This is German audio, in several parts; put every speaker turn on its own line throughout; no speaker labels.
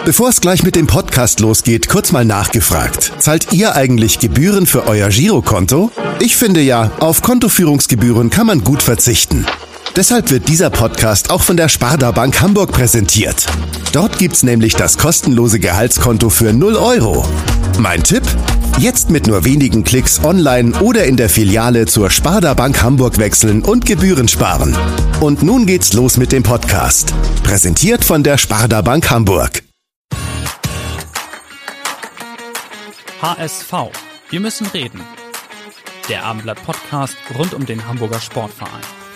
Bevor es gleich mit dem Podcast losgeht, kurz mal nachgefragt. Zahlt ihr eigentlich Gebühren für euer Girokonto? Ich finde ja, auf Kontoführungsgebühren kann man gut verzichten. Deshalb wird dieser Podcast auch von der Sparda Bank Hamburg präsentiert. Dort gibt's nämlich das kostenlose Gehaltskonto für 0 Euro. Mein Tipp? Jetzt mit nur wenigen Klicks online oder in der Filiale zur Sparda Bank Hamburg wechseln und Gebühren sparen. Und nun geht's los mit dem Podcast. Präsentiert von der Sparda Bank Hamburg.
HSV. Wir müssen reden. Der Abendblatt-Podcast rund um den Hamburger Sportverein.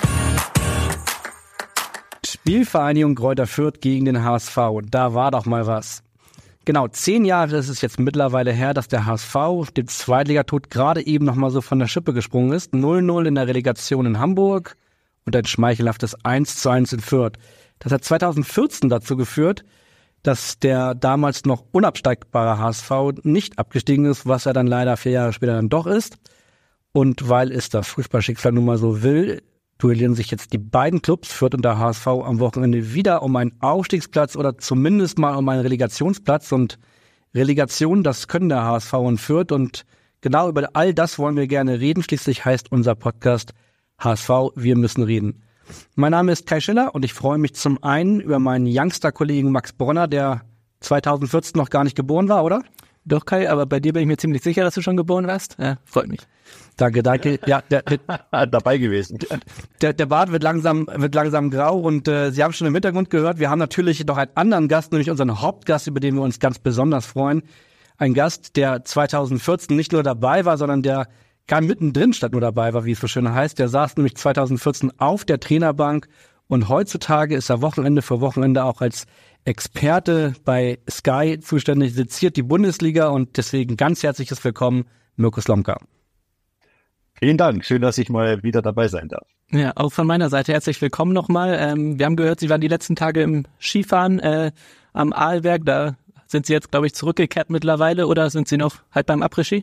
Spielvereinigung Greuther Fürth gegen den HSV. Da war doch mal was. Genau, 10 Jahre ist es jetzt mittlerweile her, dass der HSV dem Zweitligatod gerade eben noch mal so von der Schippe gesprungen ist. 0-0 in der Relegation in Hamburg und ein schmeichelhaftes 1-1 in Fürth. Das hat 2014 dazu geführt, dass der damals noch unabsteigbare HSV nicht abgestiegen ist, was er dann leider 4 Jahre später dann doch ist. Und weil es das Fußballschicksal nun mal so will, duellieren sich jetzt die beiden Clubs, Fürth und der HSV, am Wochenende wieder um einen Aufstiegsplatz oder zumindest mal um einen Relegationsplatz. Und Relegation, das können der HSV und Fürth. Und genau über all das wollen wir gerne reden. Schließlich heißt unser Podcast HSV, wir müssen reden. Mein Name ist Kai Schiller und ich freue mich zum einen über meinen Youngster-Kollegen Max Bronner, der 2014 noch gar nicht geboren war, oder?
Doch, Kai, aber bei dir bin ich mir ziemlich sicher, dass du schon geboren warst. Ja, freut mich.
Danke. Ja,
dabei gewesen.
Der Bart wird langsam grau und Sie haben schon im Hintergrund gehört, wir haben natürlich noch einen anderen Gast, nämlich unseren Hauptgast, über den wir uns ganz besonders freuen. Ein Gast, der 2014 nicht nur dabei war, sondern der gar mittendrin statt nur dabei war, wie es so schön heißt. Der saß nämlich 2014 auf der Trainerbank und heutzutage ist er Wochenende für Wochenende auch als Experte bei Sky zuständig, seziert die Bundesliga und deswegen ganz herzliches Willkommen, Mirko Slomka.
Vielen Dank, schön, dass ich mal wieder dabei sein darf.
Ja, auch von meiner Seite herzlich willkommen nochmal. Wir haben gehört, Sie waren die letzten Tage im Skifahren am Arlberg. Da sind Sie jetzt, glaube ich, zurückgekehrt mittlerweile oder sind Sie noch halt beim Après-Ski?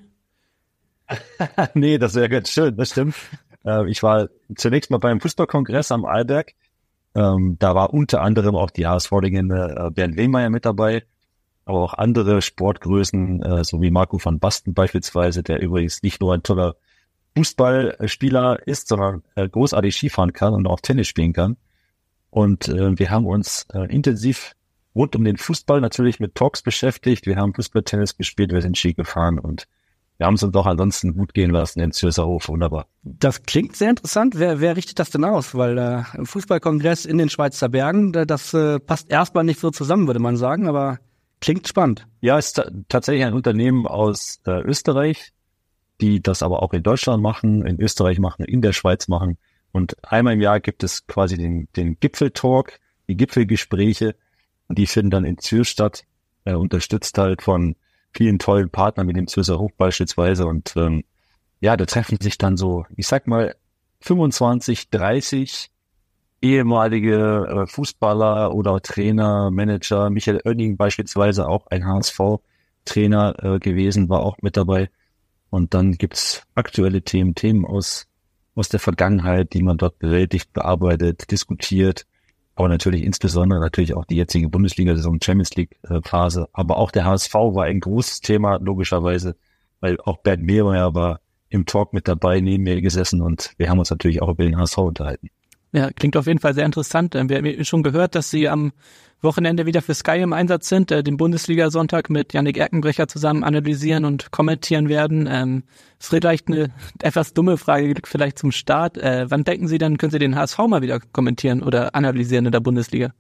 Nee, das wäre ganz schön, das stimmt. Ich war zunächst mal beim Fußballkongress am Arlberg. Da war unter anderem auch die HSV-Legende Bernd Lehmeier mit dabei, aber auch andere Sportgrößen, so wie Marco van Basten beispielsweise, der übrigens nicht nur ein toller Fußballspieler ist, sondern großartig Skifahren kann und auch Tennis spielen kann. Und wir haben uns intensiv rund um den Fußball natürlich mit Talks beschäftigt. Wir haben Fußball-Tennis gespielt, wir sind Ski gefahren und wir haben es uns doch ansonsten gut gehen lassen in Zürcherhof. Wunderbar.
Das klingt sehr interessant. Wer richtet das denn aus? Weil ein Fußballkongress in den Schweizer Bergen, das passt erstmal nicht so zusammen, würde man sagen, aber klingt spannend.
Ja, es ist tatsächlich ein Unternehmen aus Österreich, die das aber auch in Deutschland machen, in Österreich machen, in der Schweiz machen. Und einmal im Jahr gibt es quasi den Gipfeltalk, die Gipfelgespräche. Und die finden dann in Zürich statt, unterstützt halt von vielen tollen Partnern, wie dem Zürcherhof beispielsweise. Und da treffen sich dann so, ich sag mal, 25, 30 ehemalige Fußballer oder Trainer, Manager. Michael Oenning beispielsweise, auch ein HSV-Trainer gewesen, war auch mit dabei. Und dann gibt's aktuelle Themen aus der Vergangenheit, die man dort bewältigt, bearbeitet, diskutiert. Aber natürlich insbesondere auch die jetzige Bundesliga-Saison, Champions League-Phase. Aber auch der HSV war ein großes Thema, logischerweise, weil auch Bernd Lehmeier war im Talk mit dabei, neben mir gesessen und wir haben uns natürlich auch über den HSV unterhalten.
Ja, klingt auf jeden Fall sehr interessant. Wir haben schon gehört, dass Sie am Wochenende wieder für Sky im Einsatz sind, den Bundesliga-Sonntag mit Yannick Erkenbrecher zusammen analysieren und kommentieren werden. Ist vielleicht eine etwas dumme Frage vielleicht zum Start. Wann denken Sie dann, können Sie den HSV mal wieder kommentieren oder analysieren in der Bundesliga?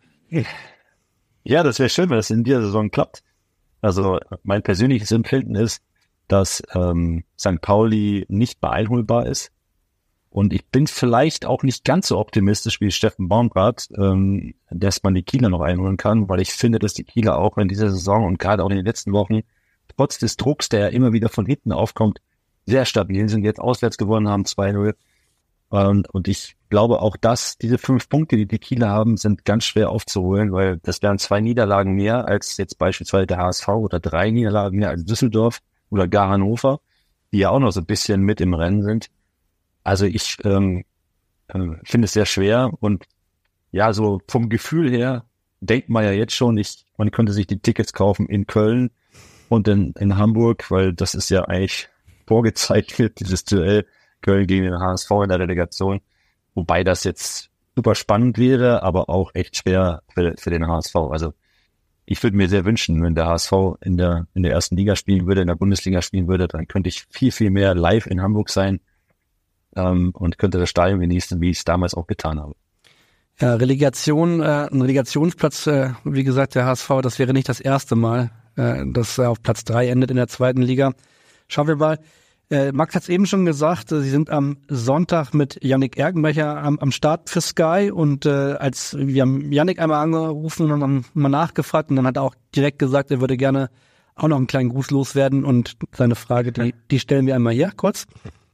Ja, das wäre schön, wenn das in dieser Saison klappt. Also mein persönliches Empfinden ist, dass St. Pauli nicht mehr einholbar ist. Und ich bin vielleicht auch nicht ganz so optimistisch wie Steffen Baumgart, dass man die Kieler noch einholen kann, weil ich finde, dass die Kieler auch in dieser Saison und gerade auch in den letzten Wochen, trotz des Drucks, der ja immer wieder von hinten aufkommt, sehr stabil sind, jetzt auswärts gewonnen haben, 2-0. Und ich glaube auch, dass diese 5 Punkte, die die Kieler haben, sind ganz schwer aufzuholen, weil das wären 2 Niederlagen mehr als jetzt beispielsweise der HSV oder 3 Niederlagen mehr als Düsseldorf oder gar Hannover, die ja auch noch so ein bisschen mit im Rennen sind. Also ich finde es sehr schwer und ja, so vom Gefühl her denkt man ja jetzt schon, ich Man könnte sich die Tickets kaufen in Köln und in Hamburg, weil das ist ja eigentlich vorgezeichnet, dieses Duell Köln gegen den HSV in der Relegation. Wobei das jetzt super spannend wäre, aber auch echt schwer für den HSV. Also ich würde mir sehr wünschen, wenn der HSV in der ersten Liga spielen würde, in der Bundesliga spielen würde, dann könnte ich viel, viel mehr live in Hamburg sein und könnte das Stadion genießen, wie ich es damals auch getan habe.
Ja, Relegation, ein Relegationsplatz, wie gesagt, der HSV, das wäre nicht das erste Mal, dass er auf Platz 3 endet in der zweiten Liga. Schauen wir mal. Max hat es eben schon gesagt, Sie sind am Sonntag mit Yannick Erkenbrecher am Start für Sky und als wir haben Yannick einmal angerufen und haben mal nachgefragt und dann hat er auch direkt gesagt, er würde gerne auch noch einen kleinen Gruß loswerden und seine Frage, die stellen wir einmal hier kurz.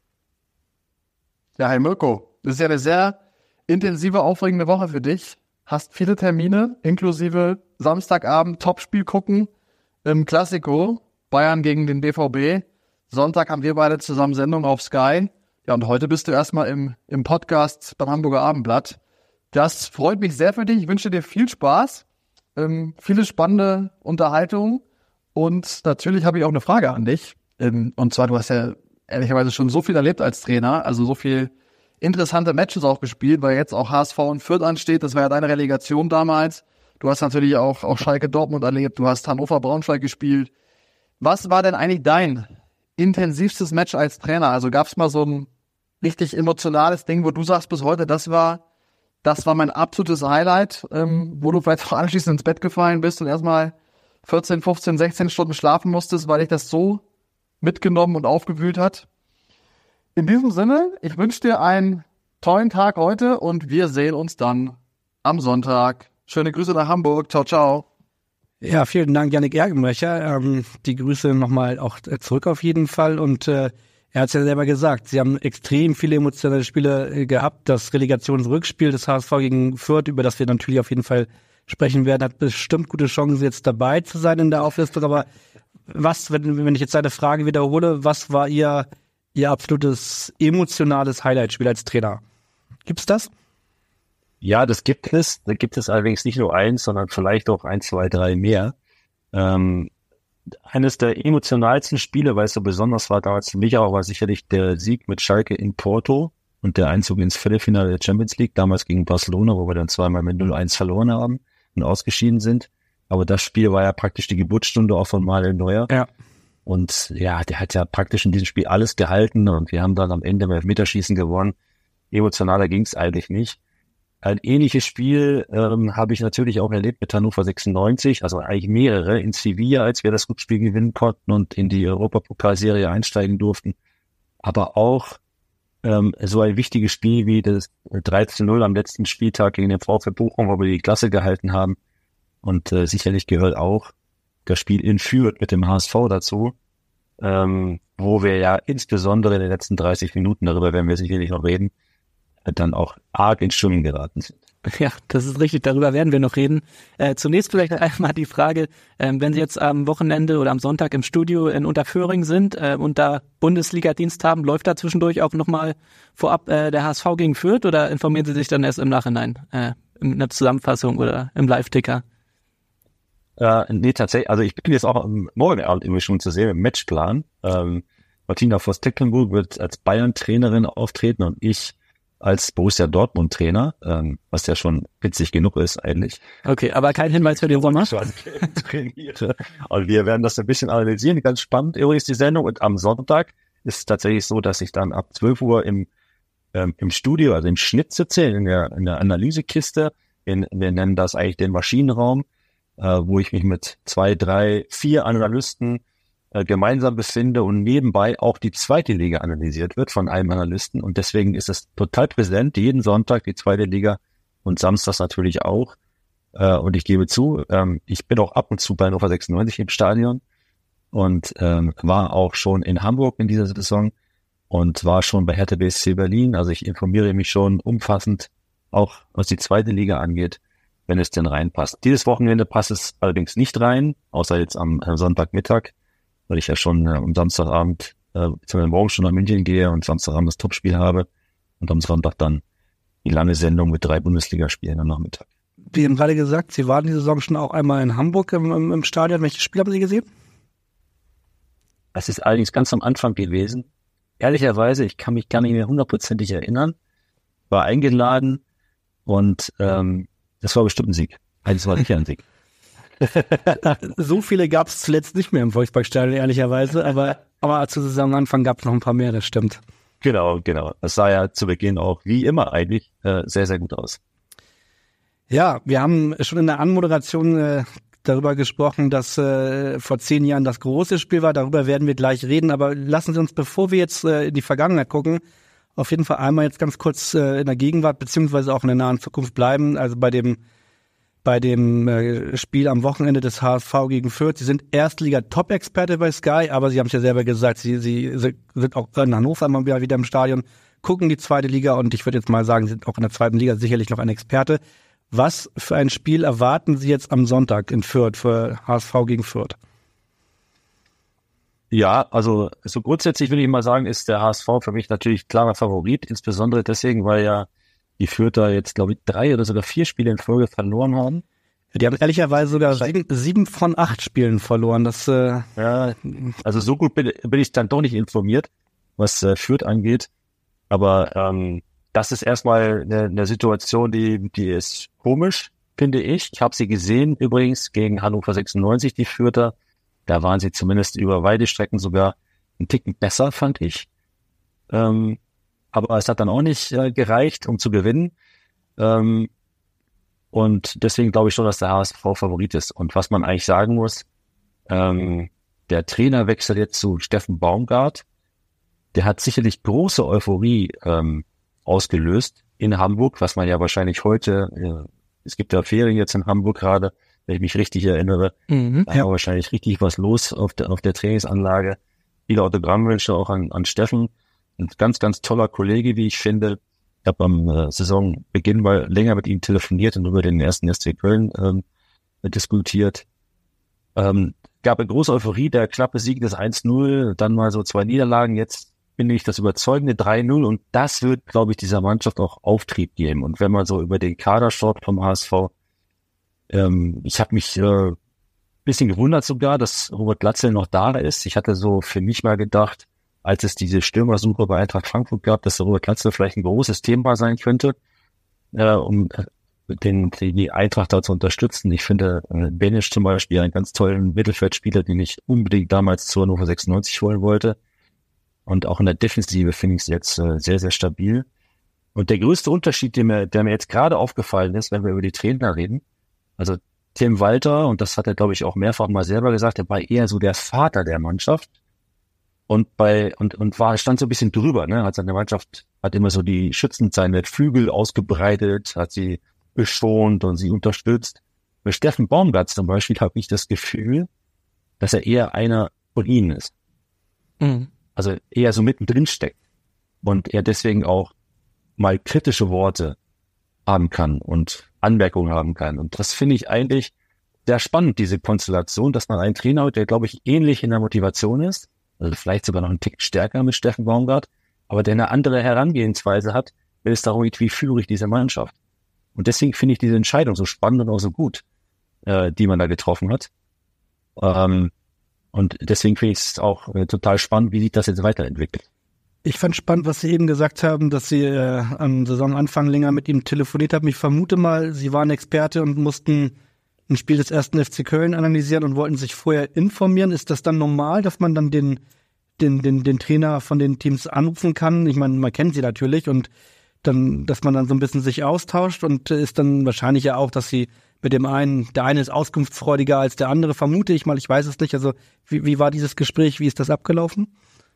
Ja, hi Mirko, das ist ja eine sehr intensive, aufregende Woche für dich. Hast viele Termine, inklusive Samstagabend Topspiel gucken im Klassiko, Bayern gegen den BVB. Sonntag haben wir beide zusammen Sendung auf Sky. Ja, und heute bist du erstmal im Podcast beim Hamburger Abendblatt. Das freut mich sehr für dich. Ich wünsche dir viel Spaß, viele spannende Unterhaltung. Und natürlich habe ich auch eine Frage an dich. Und zwar, du hast ja ehrlicherweise schon so viel erlebt als Trainer, also so viel interessante Matches auch gespielt, weil jetzt auch HSV und Fürth ansteht. Das war ja deine Relegation damals. Du hast natürlich auch Schalke Dortmund erlebt. Du hast Hannover Braunschweig gespielt. Was war denn eigentlich dein intensivstes Match als Trainer? Also gab es mal so ein richtig emotionales Ding, wo du sagst bis heute, das war mein absolutes Highlight, wo du vielleicht auch anschließend ins Bett gefallen bist und erstmal 14, 15, 16 Stunden schlafen musstest, weil dich das so mitgenommen und aufgewühlt hat. In diesem Sinne, ich wünsche dir einen tollen Tag heute und wir sehen uns dann am Sonntag. Schöne Grüße nach Hamburg. Ciao, ciao.
Ja, vielen Dank, Yannick Erkenbrecher. Die Grüße nochmal auch zurück auf jeden Fall. Und er hat es ja selber gesagt, sie haben extrem viele emotionale Spiele gehabt. Das Relegationsrückspiel des HSV gegen Fürth, über das wir natürlich auf jeden Fall sprechen werden, hat bestimmt gute Chancen, jetzt dabei zu sein in der Auflistung. Aber was, wenn ich jetzt deine Frage wiederhole, was war Ihr absolutes emotionales Highlight-Spiel als Trainer? Gibt's das?
Ja, das gibt es. Da gibt es allerdings nicht nur eins, sondern vielleicht auch 1, 2, 3 mehr. Eines der emotionalsten Spiele, weil es so besonders war damals für mich auch, war sicherlich der Sieg mit Schalke in Porto und der Einzug ins Viertelfinale der Champions League, damals gegen Barcelona, wo wir dann zweimal mit 0-1 verloren haben und ausgeschieden sind. Aber das Spiel war ja praktisch die Geburtsstunde auch von Manuel Neuer. Ja. Und ja, der hat ja praktisch in diesem Spiel alles gehalten und wir haben dann am Ende mit Elfmeterschießen gewonnen. Emotionaler ging es eigentlich nicht. Ein ähnliches Spiel habe ich natürlich auch erlebt mit Hannover 96, also eigentlich mehrere in Sevilla, als wir das Rückspiel gewinnen konnten und in die Europapokalserie einsteigen durften. Aber auch so ein wichtiges Spiel wie das 13-0 am letzten Spieltag gegen den VfB Bochum, wo wir die Klasse gehalten haben. Und sicherlich gehört auch das Spiel in Fürth mit dem HSV dazu, wo wir ja insbesondere in den letzten 30 Minuten, darüber werden wir sicherlich noch reden, dann auch arg in Stimmung geraten sind.
Ja, das ist richtig, darüber werden wir noch reden. Zunächst vielleicht einmal die Frage, wenn Sie jetzt am Wochenende oder am Sonntag im Studio in Unterföhring sind und da Bundesliga-Dienst haben, läuft da zwischendurch auch nochmal vorab der HSV gegen Fürth oder informieren Sie sich dann erst im Nachhinein, in einer Zusammenfassung oder im Live-Ticker?
Nee, tatsächlich, also ich bin jetzt auch morgen Abend irgendwie schon zu sehen im Matchplan. Martina Voss-Tecklenburg wird als Bayern-Trainerin auftreten und ich als Borussia Dortmund-Trainer, was ja schon witzig genug ist eigentlich.
Okay, aber kein Hinweis für den Sommer?
Und wir werden das ein bisschen analysieren, ganz spannend übrigens die Sendung. Und am Sonntag ist es tatsächlich so, dass ich dann ab 12 Uhr im Studio, also im Schnitt sitze, in der Analysekiste, wir nennen das eigentlich den Maschinenraum, wo ich mich mit 2, 3, 4 Analysten gemeinsam befinde und nebenbei auch die zweite Liga analysiert wird von einem Analysten und deswegen ist es total präsent, jeden Sonntag die zweite Liga und samstags natürlich auch und ich gebe zu, ich bin auch ab und zu bei Hannover 96 im Stadion und war auch schon in Hamburg in dieser Saison und war schon bei Hertha BSC Berlin, also ich informiere mich schon umfassend auch was die zweite Liga angeht, wenn es denn reinpasst. Dieses Wochenende passt es allerdings nicht rein, außer jetzt am Sonntagmittag, weil ich ja schon am Samstagabend, morgen schon nach München gehe und Samstagabend das Topspiel habe und am Sonntag dann die lange Sendung mit 3 Bundesligaspielen am Nachmittag.
Sie haben gerade gesagt, Sie waren die Saison schon auch einmal in Hamburg im Stadion. Welches Spiel haben Sie gesehen?
Es ist allerdings ganz am Anfang gewesen. Ehrlicherweise, ich kann mich gar nicht mehr hundertprozentig erinnern. War eingeladen und das war bestimmt ein Sieg. Das war sicher ein Sieg.
So viele gab es zuletzt nicht mehr im Volksparkstadion, ehrlicherweise. Aber zu Saisonanfang gab es noch ein paar mehr, das stimmt.
Genau. Das sah ja zu Beginn auch wie immer eigentlich sehr, sehr gut aus.
Ja, wir haben schon in der Anmoderation darüber gesprochen, dass vor 10 Jahren das große Spiel war. Darüber werden wir gleich reden. Aber lassen Sie uns, bevor wir jetzt in die Vergangenheit gucken, auf jeden Fall einmal jetzt ganz kurz in der Gegenwart beziehungsweise auch in der nahen Zukunft bleiben. Also bei dem Spiel am Wochenende des HSV gegen Fürth. Sie sind Erstliga-Top-Experte bei Sky, aber Sie haben es ja selber gesagt, Sie sind auch in Hannover mal wieder im Stadion, gucken die zweite Liga und ich würde jetzt mal sagen, Sie sind auch in der zweiten Liga sicherlich noch ein Experte. Was für ein Spiel erwarten Sie jetzt am Sonntag in Fürth für HSV gegen Fürth?
Ja, also so grundsätzlich würde ich mal sagen, ist der HSV für mich natürlich klarer Favorit, insbesondere deswegen, weil ja die Fürther jetzt, glaube ich, 3 oder sogar 4 Spiele in Folge verloren haben.
Die haben ehrlicherweise sogar 7 von 8 Spielen verloren.
Ja, also so gut bin ich dann doch nicht informiert, was Fürth angeht. Aber das ist erstmal eine Situation, die ist komisch, finde ich. Ich habe sie gesehen übrigens gegen Hannover 96, die Fürther. Da waren sie zumindest über weite Strecken sogar einen Ticken besser, fand ich. Aber es hat dann auch nicht gereicht, um zu gewinnen. Und deswegen glaube ich schon, dass der HSV Favorit ist. Und was man eigentlich sagen muss, der Trainerwechsel jetzt zu Steffen Baumgart, der hat sicherlich große Euphorie ausgelöst in Hamburg, was man ja wahrscheinlich heute, es gibt ja Ferien jetzt in Hamburg gerade, wenn ich mich richtig erinnere, da war wahrscheinlich richtig was los auf der Trainingsanlage. Viele Autogrammwünsche auch an Steffen. Ein ganz, ganz toller Kollege, wie ich finde. Ich habe am Saisonbeginn mal länger mit ihm telefoniert und über den ersten SC Köln diskutiert. Gab eine große Euphorie, der knappe Sieg des 1-0, dann mal so 2 Niederlagen. Jetzt finde ich das überzeugende 3-0 und das wird, glaube ich, dieser Mannschaft auch Auftrieb geben. Und wenn man so über den Kader schaut vom HSV, ich habe mich bisschen gewundert sogar, dass Robert Glatzel noch da ist. Ich hatte so für mich mal gedacht, als es diese Stürmersuche bei Eintracht Frankfurt gab, dass Robert Glatzel vielleicht ein großes Thema sein könnte, um die Eintracht da zu unterstützen. Ich finde Benisch zum Beispiel einen ganz tollen Mittelfeldspieler, den ich unbedingt damals zu Hannover 96 holen wollte. Und auch in der Defensive finde ich es jetzt sehr, sehr stabil. Und der größte Unterschied, der mir jetzt gerade aufgefallen ist, wenn wir über die Trainer reden, also Tim Walter, und das hat er, glaube ich, auch mehrfach mal selber gesagt, er war eher so der Vater der Mannschaft und stand so ein bisschen drüber, ne? Hat seine Mannschaft, hat immer so die schützend seine Flügel ausgebreitet, hat sie beschont und sie unterstützt. Bei Steffen Baumgart zum Beispiel habe ich das Gefühl, dass er eher einer von ihnen ist. Mhm. Also eher so mittendrin steckt und er deswegen auch mal kritische Worte haben kann und Anmerkungen haben kann. Und das finde ich eigentlich sehr spannend, diese Konstellation, dass man einen Trainer hat, der, glaube ich, ähnlich in der Motivation ist, also vielleicht sogar noch einen Tick stärker mit Steffen Baumgart, aber der eine andere Herangehensweise hat, wenn es darum geht, wie führe ich diese Mannschaft. Und deswegen finde ich diese Entscheidung so spannend und auch so gut, die man da getroffen hat. Und deswegen finde ich es auch total spannend, wie sich das jetzt weiterentwickelt.
Ich fand spannend, was Sie eben gesagt haben, dass Sie am Saisonanfang länger mit ihm telefoniert haben. Ich vermute mal, Sie waren Experte und mussten ein Spiel des 1. FC Köln analysieren und wollten sich vorher informieren. Ist das dann normal, dass man dann den Trainer von den Teams anrufen kann? Ich meine, man kennt sie natürlich und dann, dass man dann so ein bisschen sich austauscht und ist dann wahrscheinlich ja auch, dass Sie mit dem einen, der eine ist auskunftsfreudiger als der andere, vermute ich mal, ich weiß es nicht. Also wie war dieses Gespräch, wie ist das abgelaufen?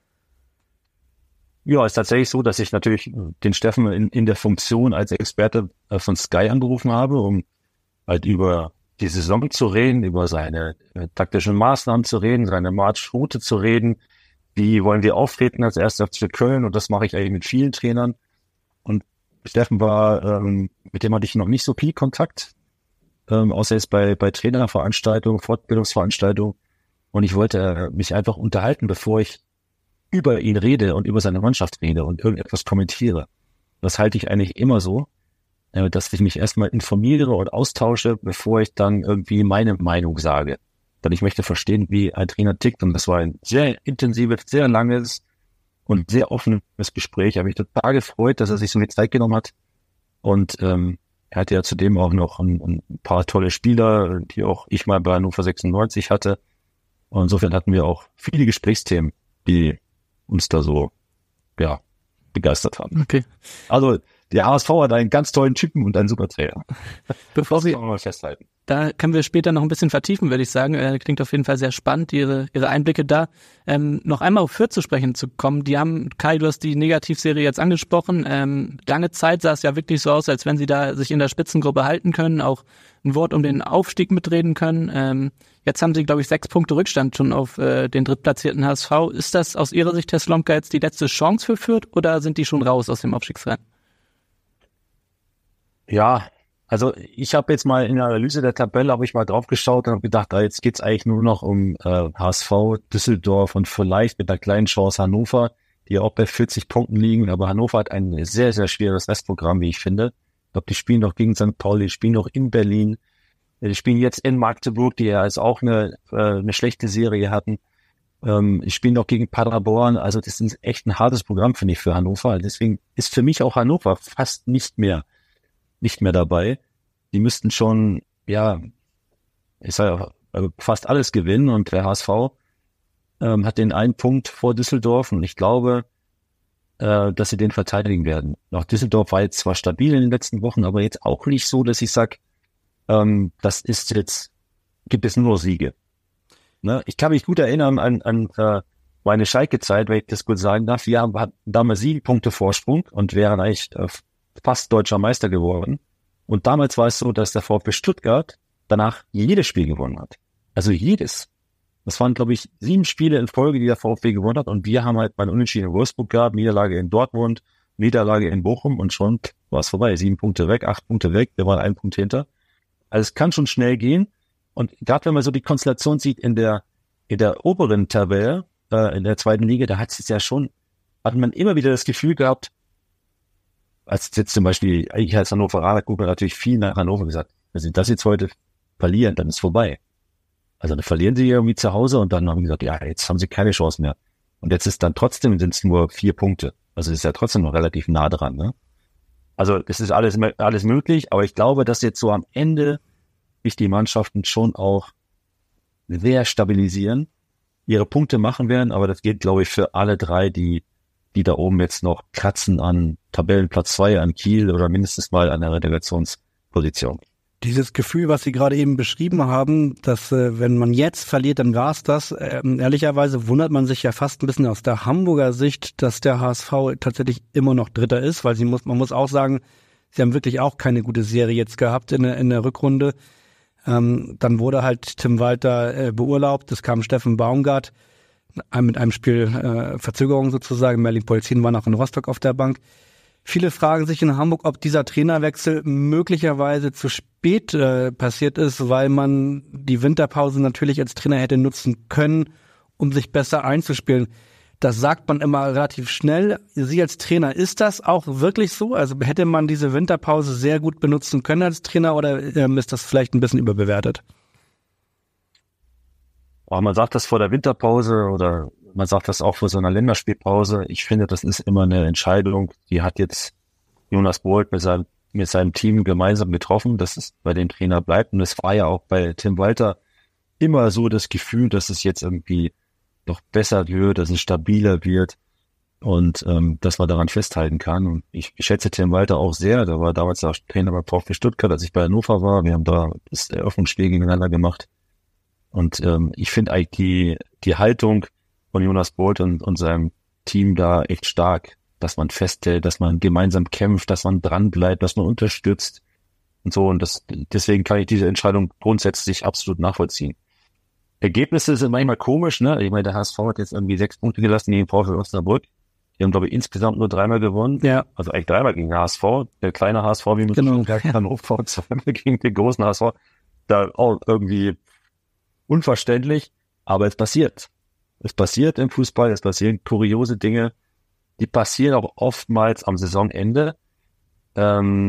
Ja, ist tatsächlich so, dass ich natürlich den Steffen in der Funktion als Experte von Sky angerufen habe, um halt über die Saison zu reden, über seine taktischen Maßnahmen zu reden, seine Marschroute zu reden. Wie wollen wir auftreten als 1. FC Köln? Und das mache ich eigentlich mit vielen Trainern. Und Steffen war, mit dem hatte ich noch nicht so viel Kontakt, außer jetzt bei Trainerveranstaltungen, Fortbildungsveranstaltungen. Und ich wollte mich einfach unterhalten, bevor ich über ihn rede und über seine Mannschaft rede und irgendetwas kommentiere. Das halte ich eigentlich immer so. dass ich mich erstmal informiere und austausche, bevor ich dann irgendwie meine Meinung sage. Denn ich möchte verstehen, wie ein Trainer tickt. Und das war ein sehr intensives, sehr langes und sehr offenes Gespräch. Ich habe mich total gefreut, dass er sich so viel Zeit genommen hat. Und er hatte ja zudem auch noch ein paar tolle Spieler, die auch ich mal bei Hannover 96 hatte. Und insofern hatten wir auch viele Gesprächsthemen, die uns da so begeistert haben.
Okay.
Also der HSV hat einen ganz tollen Typen und einen super Trainer.
Bevor wir
Das kann man mal festhalten.
Da können wir später noch ein bisschen vertiefen, würde ich sagen. Klingt auf jeden Fall sehr spannend, Ihre Einblicke da. Noch einmal auf Fürth zu sprechen zu kommen. Die haben, Kai, du hast die Negativserie jetzt angesprochen. Lange Zeit sah es ja wirklich so aus, als wenn sie da sich in der Spitzengruppe halten können, auch ein Wort um den Aufstieg mitreden können. Jetzt haben sie, glaube ich, 6 Punkte Rückstand schon auf den drittplatzierten HSV. Ist das aus Ihrer Sicht, Herr Slomka, jetzt die letzte Chance für Fürth oder sind die schon raus aus dem Aufstiegsrennen?
Ja, also ich habe jetzt mal in der Analyse der Tabelle habe ich mal drauf geschaut und habe gedacht, jetzt geht's eigentlich nur noch um HSV, Düsseldorf und vielleicht mit einer kleinen Chance Hannover, die ja auch bei 40 Punkten liegen. Aber Hannover hat ein sehr, sehr schweres Restprogramm, wie ich finde. Ich glaube, die spielen noch gegen St. Pauli, die spielen noch in Berlin, die spielen jetzt in Magdeburg, die ja als auch eine schlechte Serie hatten. Die spielen noch gegen Paderborn. Also das ist echt ein hartes Programm, finde ich, für Hannover. Deswegen ist für mich auch Hannover fast nicht mehr dabei. Die müssten schon, fast alles gewinnen und der HSV hat den einen Punkt vor Düsseldorf und ich glaube, dass sie den verteidigen werden. Auch Düsseldorf war jetzt zwar stabil in den letzten Wochen, aber jetzt auch nicht so, dass ich sage, gibt es nur noch Siege. Ne? Ich kann mich gut erinnern an meine Schalke-Zeit, wenn ich das gut sagen darf. Wir hatten damals 7 Punkte Vorsprung und wären eigentlich fast deutscher Meister geworden. Und damals war es so, dass der VfB Stuttgart danach jedes Spiel gewonnen hat. Also jedes. Das waren, glaube ich, 7 Spiele in Folge, die der VfB gewonnen hat. Und wir haben halt mal Unentschieden in Wolfsburg gehabt, Niederlage in Dortmund, Niederlage in Bochum und schon war es vorbei. 7 Punkte weg, 8 Punkte weg, wir waren 1 Punkt hinter. Also es kann schon schnell gehen. Und gerade wenn man so die Konstellation sieht in der oberen Tabelle, in der zweiten Liga, da hat man immer wieder das Gefühl gehabt, als jetzt zum Beispiel, ich als Hannoveraner gucke natürlich viel nach Hannover gesagt, wenn sie das jetzt heute verlieren, dann ist vorbei. Also dann verlieren sie irgendwie zu Hause und dann haben sie gesagt, jetzt haben sie keine Chance mehr. Und jetzt sind es nur 4 Punkte. Also es ist ja trotzdem noch relativ nah dran, ne? Also es ist alles möglich, aber ich glaube, dass jetzt so am Ende sich die Mannschaften schon auch sehr stabilisieren, ihre Punkte machen werden, aber das gilt, glaube ich, für alle 3, die da oben jetzt noch kratzen an Tabellenplatz 2, an Kiel oder mindestens mal an der Relegationsposition.
Dieses Gefühl, was Sie gerade eben beschrieben haben, dass wenn man jetzt verliert, dann war's das. Ehrlicherweise wundert man sich ja fast ein bisschen aus der Hamburger Sicht, dass der HSV tatsächlich immer noch Dritter ist, weil man muss auch sagen, sie haben wirklich auch keine gute Serie jetzt gehabt in der Rückrunde. Dann wurde halt Tim Walter beurlaubt, es kam Steffen Baumgart mit einem Spiel Verzögerung sozusagen. Merlin Polzin war noch in Rostock auf der Bank. Viele fragen sich in Hamburg, ob dieser Trainerwechsel möglicherweise zu spät passiert ist, weil man die Winterpause natürlich als Trainer hätte nutzen können, um sich besser einzuspielen. Das sagt man immer relativ schnell. Sie als Trainer, ist das auch wirklich so? Also hätte man diese Winterpause sehr gut benutzen können als Trainer oder ist das vielleicht ein bisschen überbewertet?
Man sagt das vor der Winterpause oder man sagt das auch vor so einer Länderspielpause. Ich finde, das ist immer eine Entscheidung, die hat jetzt Jonas Bold mit seinem Team gemeinsam getroffen, dass es bei dem Trainer bleibt. Und es war ja auch bei Tim Walter immer so das Gefühl, dass es jetzt irgendwie noch besser wird, dass es stabiler wird und dass man daran festhalten kann. Und ich schätze Tim Walter auch sehr. Der war damals auch Trainer bei VfB Stuttgart, als ich bei Hannover war. Wir haben da das Eröffnungsspiel gegeneinander gemacht. Und ich finde eigentlich die Haltung von Jonas Bold und seinem Team da echt stark, dass man festhält, dass man gemeinsam kämpft, dass man dran bleibt, dass man unterstützt und so. Und deswegen kann ich diese Entscheidung grundsätzlich absolut nachvollziehen. Ergebnisse sind manchmal komisch, ne? Ich meine, der HSV hat jetzt irgendwie 6 Punkte gelassen gegen VfL Osnabrück. Die haben, glaube ich, insgesamt nur 3-mal gewonnen. Ja. Also eigentlich 3-mal gegen den HSV. Der kleine HSV, wie man schon sagt, Hannover und 2-mal gegen den großen HSV. Da auch irgendwie unverständlich, aber es passiert. Es passiert im Fußball, es passieren kuriose Dinge, die passieren auch oftmals am Saisonende.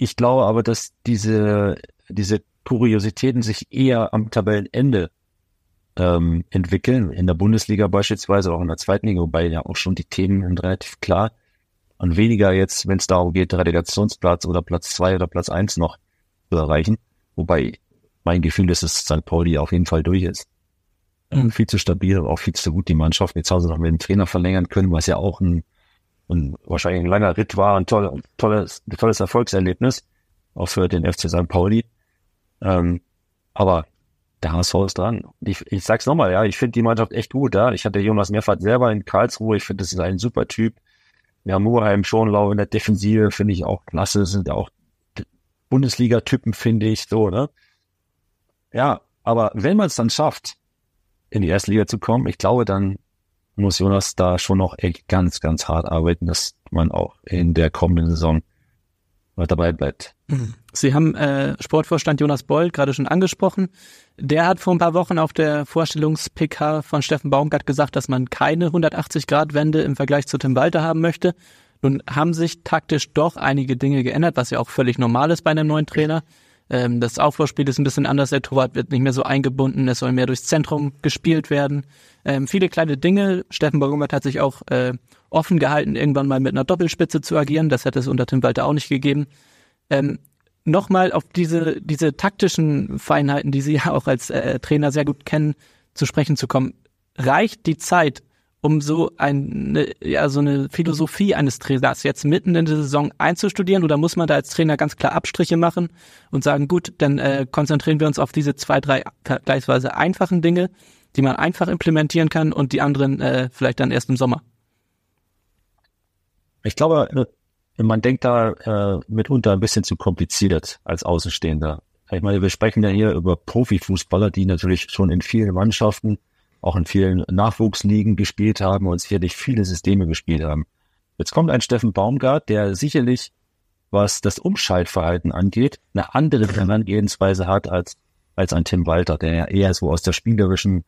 Ich glaube aber, dass diese Kuriositäten sich eher am Tabellenende entwickeln. In der Bundesliga beispielsweise, auch in der zweiten Liga, wobei ja auch schon die Themen sind relativ klar. Und weniger jetzt, wenn es darum geht, Relegationsplatz oder Platz 2 oder Platz 1 noch zu erreichen. Wobei mein Gefühl ist, dass St. Pauli auf jeden Fall durch ist. Viel zu stabil, auch viel zu gut die Mannschaft. Jetzt haben sie noch mit dem Trainer verlängern können, was ja auch ein wahrscheinlich ein langer Ritt war, ein tolles Erfolgserlebnis, auch für den FC St. Pauli. Aber der HSV ist dran. Ich sag's nochmal, ja, ich finde die Mannschaft echt gut, ja. Ich hatte Jonas Mehrfahrt selber in Karlsruhe, ich finde, das ist ein super Typ. Wir haben Muheim, Schonlau in der Defensive, finde ich auch klasse, sind auch Bundesliga-Typen, finde ich, so, ne? Ja, aber wenn man es dann schafft, in die erste Liga zu kommen, ich glaube, dann muss Jonas da schon noch echt ganz, ganz hart arbeiten, dass man auch in der kommenden Saison dabei bleibt.
Sie haben Sportvorstand Jonas Boll gerade schon angesprochen. Der hat vor ein paar Wochen auf der Vorstellungs-PK von Steffen Baumgart gesagt, dass man keine 180-Grad-Wende im Vergleich zu Tim Walter haben möchte. Nun haben sich taktisch doch einige Dinge geändert, was ja auch völlig normal ist bei einem neuen Trainer. Das Aufbauspiel ist ein bisschen anders, der Torwart wird nicht mehr so eingebunden, es soll mehr durchs Zentrum gespielt werden. Viele kleine Dinge. Steffen Baumgart hat sich auch offen gehalten, irgendwann mal mit einer Doppelspitze zu agieren. Das hätte es unter Tim Walter auch nicht gegeben. Nochmal auf diese taktischen Feinheiten, die Sie ja auch als Trainer sehr gut kennen, zu sprechen zu kommen. Reicht die Zeit, um so eine Philosophie eines Trainers jetzt mitten in der Saison einzustudieren, oder muss man da als Trainer ganz klar Abstriche machen und sagen, gut, dann konzentrieren wir uns auf diese 2, 3 vergleichsweise einfachen Dinge, die man einfach implementieren kann, und die anderen vielleicht dann erst im Sommer?
Ich glaube, man denkt da mitunter ein bisschen zu kompliziert als Außenstehender. Ich meine, wir sprechen ja hier über Profifußballer, die natürlich schon in vielen Mannschaften, auch in vielen Nachwuchsligen gespielt haben und sicherlich viele Systeme gespielt haben. Jetzt kommt ein Steffen Baumgart, der sicherlich, was das Umschaltverhalten angeht, eine andere Herangehensweise hat als ein Tim Walter, der ja eher so aus dem spielerischen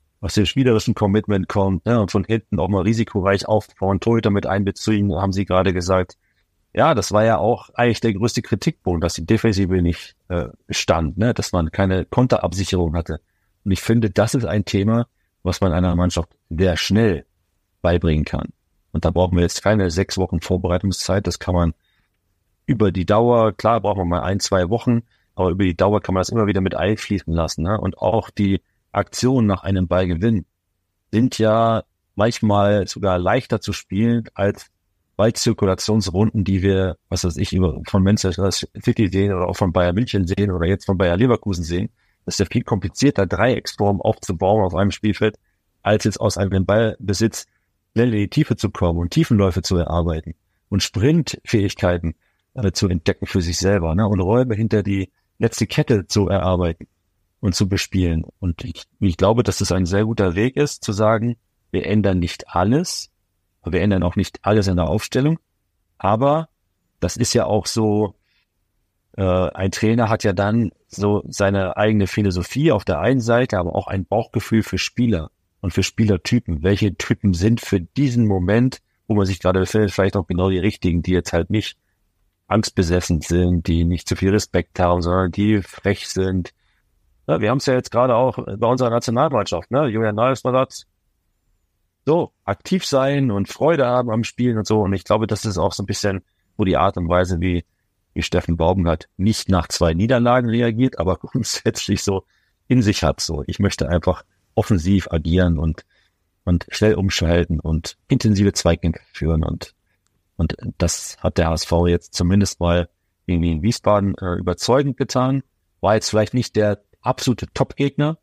Commitment kommt, ne, und von hinten auch mal risikoreich aufbauen, Torhüter mit einbeziehen, haben Sie gerade gesagt. Ja, das war ja auch eigentlich der größte Kritikpunkt, dass die Defensive nicht stand, ne, dass man keine Konterabsicherung hatte. Und ich finde, das ist ein Thema, was man einer Mannschaft sehr schnell beibringen kann. Und da brauchen wir jetzt keine 6 Wochen Vorbereitungszeit. Das kann man über die Dauer, klar brauchen wir mal 1, 2 Wochen, aber über die Dauer kann man das immer wieder mit einfließen lassen. Ne? Und auch die Aktionen nach einem Ballgewinn sind ja manchmal sogar leichter zu spielen als Ballzirkulationsrunden, die wir, von Manchester City sehen oder auch von Bayern München sehen oder jetzt von Bayer Leverkusen sehen. Das ist ja viel komplizierter, Dreiecksform aufzubauen auf einem Spielfeld, als jetzt aus einem Ballbesitz schnell in die Tiefe zu kommen und Tiefenläufe zu erarbeiten und Sprintfähigkeiten zu entdecken für sich selber, ne? Und Räume hinter die letzte Kette zu erarbeiten und zu bespielen. Und ich glaube, dass das ein sehr guter Weg ist, zu sagen, wir ändern nicht alles, wir ändern auch nicht alles in der Aufstellung, aber das ist ja auch so, ein Trainer hat ja dann so seine eigene Philosophie auf der einen Seite, aber auch ein Bauchgefühl für Spieler und für Spielertypen. Welche Typen sind für diesen Moment, wo man sich gerade befindet, vielleicht auch genau die richtigen, die jetzt halt nicht angstbesessen sind, die nicht zu viel Respekt haben, sondern die frech sind. Ja, wir haben es ja jetzt gerade auch bei unserer Nationalmannschaft, ne? Julian Nagelsmann sagt, so, aktiv sein und Freude haben am Spielen und so. Und ich glaube, das ist auch so ein bisschen, wo die Art und Weise, wie Steffen Baumgart nicht nach 2 Niederlagen reagiert, aber grundsätzlich so in sich hat. So, ich möchte einfach offensiv agieren und schnell umschalten und intensive Zweikämpfe führen. Und das hat der HSV jetzt zumindest mal irgendwie in Wiesbaden überzeugend getan. War jetzt vielleicht nicht der absolute Top-Gegner.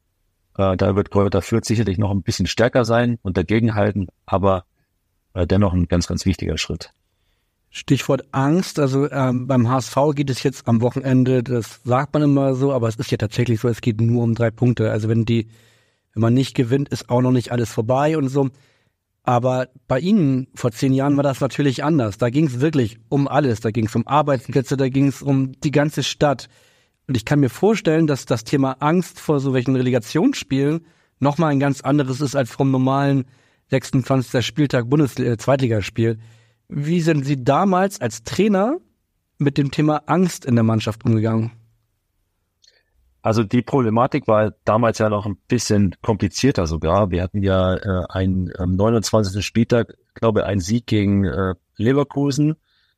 Da wird Greuther Fürth sicherlich noch ein bisschen stärker sein und dagegenhalten, aber dennoch ein ganz, ganz wichtiger Schritt.
Stichwort Angst, also beim HSV geht es jetzt am Wochenende, das sagt man immer so, aber es ist ja tatsächlich so, es geht nur um 3 Punkte. Also wenn man nicht gewinnt, ist auch noch nicht alles vorbei und so. Aber bei Ihnen vor 10 Jahren war das natürlich anders. Da ging es wirklich um alles. Da ging es um Arbeitsplätze, da ging es um die ganze Stadt. Und ich kann mir vorstellen, dass das Thema Angst vor so welchen Relegationsspielen nochmal ein ganz anderes ist als vom normalen 26. Spieltag Zweitligaspiel. Wie sind Sie damals als Trainer mit dem Thema Angst in der Mannschaft umgegangen?
Also die Problematik war damals ja noch ein bisschen komplizierter sogar. Wir hatten ja am 29. Spieltag, glaube ich, einen Sieg gegen Leverkusen,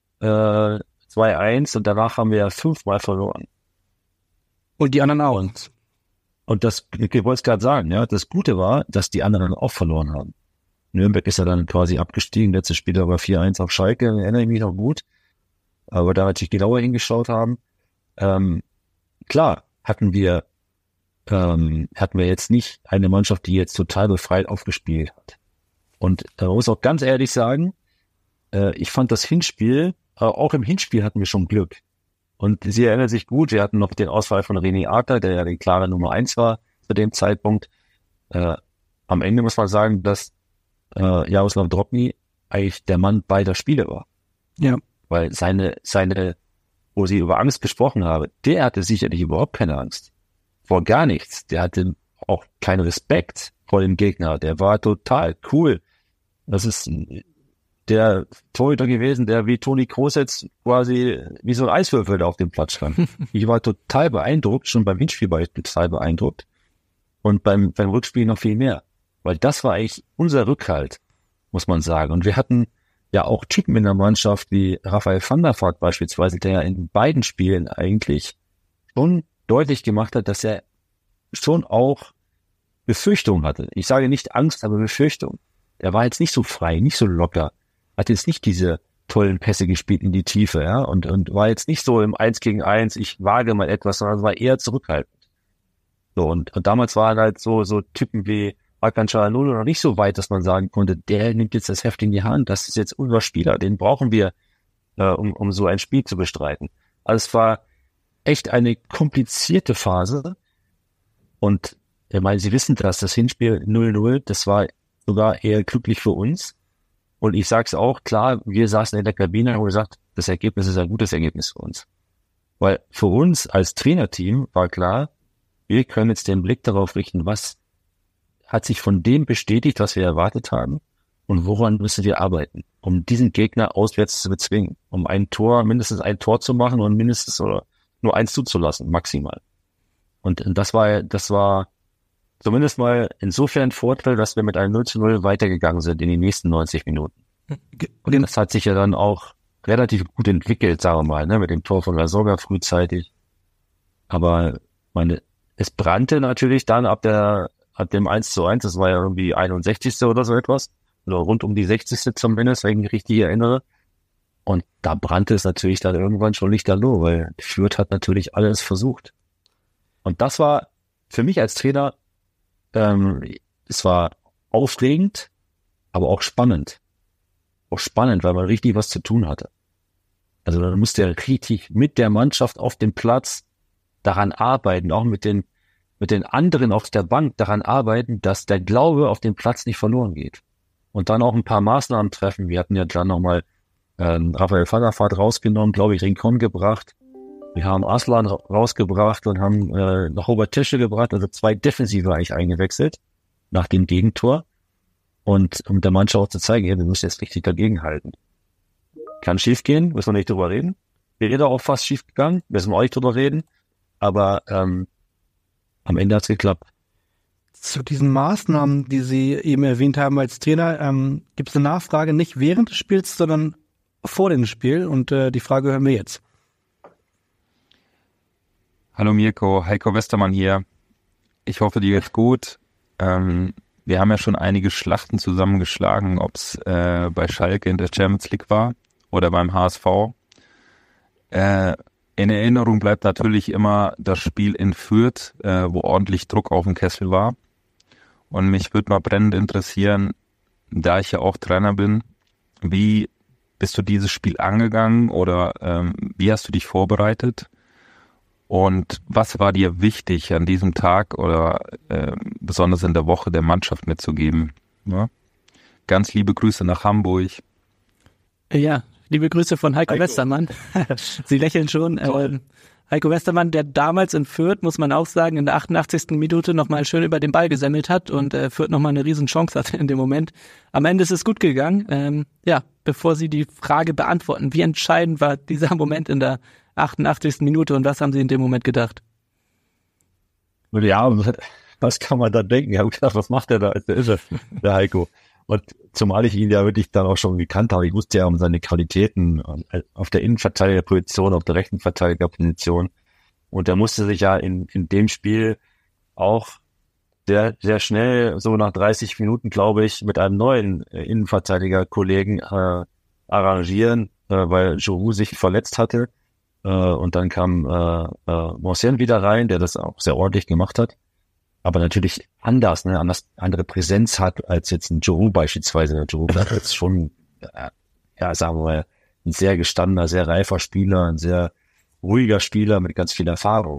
2-1, und danach haben wir ja 5-mal verloren.
Und die anderen auch.
Und das, ich wollte es gerade sagen, ja, das Gute war, dass die anderen auch verloren haben. Nürnberg ist ja dann quasi abgestiegen, letztes Spiel war 4-1 auf Schalke, erinnere ich mich noch gut. Aber da, als ich genauer hingeschaut haben, klar, hatten wir jetzt nicht eine Mannschaft, die jetzt total befreit aufgespielt hat. Und da muss auch ganz ehrlich sagen, ich fand das Hinspiel, auch im Hinspiel hatten wir schon Glück. Und Sie erinnern sich gut, wir hatten noch den Ausfall von René Adler, der ja die klare Nummer 1 war zu dem Zeitpunkt. Am Ende muss man sagen, dass Jaroslav Drobny eigentlich der Mann beider Spiele war.
Ja.
Weil seine, wo Sie über Angst gesprochen haben, der hatte sicherlich überhaupt keine Angst. Vor gar nichts. Der hatte auch keinen Respekt vor dem Gegner. Der war total cool. Das ist der Torhüter gewesen, der wie Toni Kroos jetzt quasi wie so ein Eiswürfel da auf dem Platz stand. Ich war total beeindruckt, schon beim Hinspiel war ich total beeindruckt. Und beim Rückspiel noch viel mehr. Weil das war eigentlich unser Rückhalt, muss man sagen. Und wir hatten ja auch Typen in der Mannschaft wie Raphael van der Vaart beispielsweise, der ja in beiden Spielen eigentlich schon deutlich gemacht hat, dass er schon auch Befürchtung hatte. Ich sage nicht Angst, aber Befürchtung. Er war jetzt nicht so frei, nicht so locker, hat jetzt nicht diese tollen Pässe gespielt in die Tiefe, ja, und war jetzt nicht so im 1 gegen 1, ich wage mal etwas, sondern war eher zurückhaltend. So, und damals waren halt so Typen wie Hakan Çalhanoğlu noch nicht so weit, dass man sagen konnte, der nimmt jetzt das Heft in die Hand, das ist jetzt unser Spieler, den brauchen wir, um so ein Spiel zu bestreiten. Also es war echt eine komplizierte Phase, und ich meine, Sie wissen das Hinspiel 0-0, das war sogar eher glücklich für uns. Und ich sage es auch, klar, wir saßen in der Kabine und haben gesagt, das Ergebnis ist ein gutes Ergebnis für uns. Weil für uns als Trainerteam war klar, wir können jetzt den Blick darauf richten, was hat sich von dem bestätigt, was wir erwartet haben, und woran müssen wir arbeiten, um diesen Gegner auswärts zu bezwingen, um mindestens ein Tor zu machen und mindestens oder nur eins zuzulassen, maximal. Und das war zumindest mal insofern ein Vorteil, dass wir mit einem 0-0 weitergegangen sind in die nächsten 90 Minuten. Und das hat sich ja dann auch relativ gut entwickelt, sagen wir mal, ne, mit dem Tor von Lasogga frühzeitig. Aber es brannte natürlich dann ab dem 1:1, das war ja irgendwie 61. oder so etwas, oder rund um die 60. zumindest, wenn ich mich richtig erinnere. Und da brannte es natürlich dann irgendwann schon lichterloh, weil Fürth hat natürlich alles versucht. Und das war für mich als Trainer, es war aufregend, aber auch spannend. Auch spannend, weil man richtig was zu tun hatte. Also da musste er richtig mit der Mannschaft auf dem Platz daran arbeiten, auch mit den anderen auf der Bank daran arbeiten, dass der Glaube auf dem Platz nicht verloren geht. Und dann auch ein paar Maßnahmen treffen. Wir hatten ja dann nochmal Raphael van der Vaart rausgenommen, glaube ich, Rincon gebracht. Wir haben Aslan rausgebracht und haben noch Robert Tesche gebracht, also 2 Defensive eigentlich eingewechselt nach dem Gegentor. Und um der Mannschaft auch zu zeigen, wir müssen jetzt richtig dagegenhalten. Kann schief gehen, müssen wir nicht drüber reden. Wäre auch fast schief gegangen, müssen wir auch nicht drüber reden. Aber am Ende hat's geklappt.
Zu diesen Maßnahmen, die Sie eben erwähnt haben als Trainer, gibt es eine Nachfrage nicht während des Spiels, sondern vor dem Spiel. Und die Frage hören wir jetzt.
Hallo Mirko, Heiko Westermann hier. Ich hoffe, dir geht's gut. Wir haben ja schon einige Schlachten zusammengeschlagen, ob es bei Schalke in der Champions League war oder beim HSV. In Erinnerung bleibt natürlich immer das Spiel in Fürth, wo ordentlich Druck auf dem Kessel war. Und mich würde mal brennend interessieren, da ich ja auch Trainer bin, wie bist du dieses Spiel angegangen oder wie hast du dich vorbereitet? Und was war dir wichtig an diesem Tag oder besonders in der Woche der Mannschaft mitzugeben? Ja? Ganz liebe Grüße nach Hamburg.
Ja, liebe Grüße von Heiko Westermann. Sie lächeln schon. Heiko Westermann, der damals in Fürth, muss man auch sagen, in der 88. Minute nochmal schön über den Ball gesemmelt hat und Fürth nochmal eine riesen Chance hatte in dem Moment. Am Ende ist es gut gegangen. Ja, bevor Sie die Frage beantworten, wie entscheidend war dieser Moment in der 88. Minute und was haben Sie in dem Moment gedacht?
Ja, was kann man da denken? Ich habe gedacht, was macht der da? Der ist er, der Heiko. Und zumal ich ihn ja wirklich dann auch schon gekannt habe, ich wusste ja um seine Qualitäten auf der Innenverteidigerposition, auf der rechten Verteidigerposition. Und er musste sich ja in dem Spiel auch sehr, sehr schnell, so nach 30 Minuten, glaube ich, mit einem neuen Innenverteidiger-Kollegen arrangieren, weil Giroud sich verletzt hatte. Und dann kam Moncien wieder rein, der das auch sehr ordentlich gemacht hat. Aber natürlich anders, andere Präsenz hat als jetzt ein Giroud beispielsweise. Giroud ist jetzt schon, sagen wir mal, ein sehr gestandener, sehr reifer Spieler, ein sehr ruhiger Spieler mit ganz viel Erfahrung.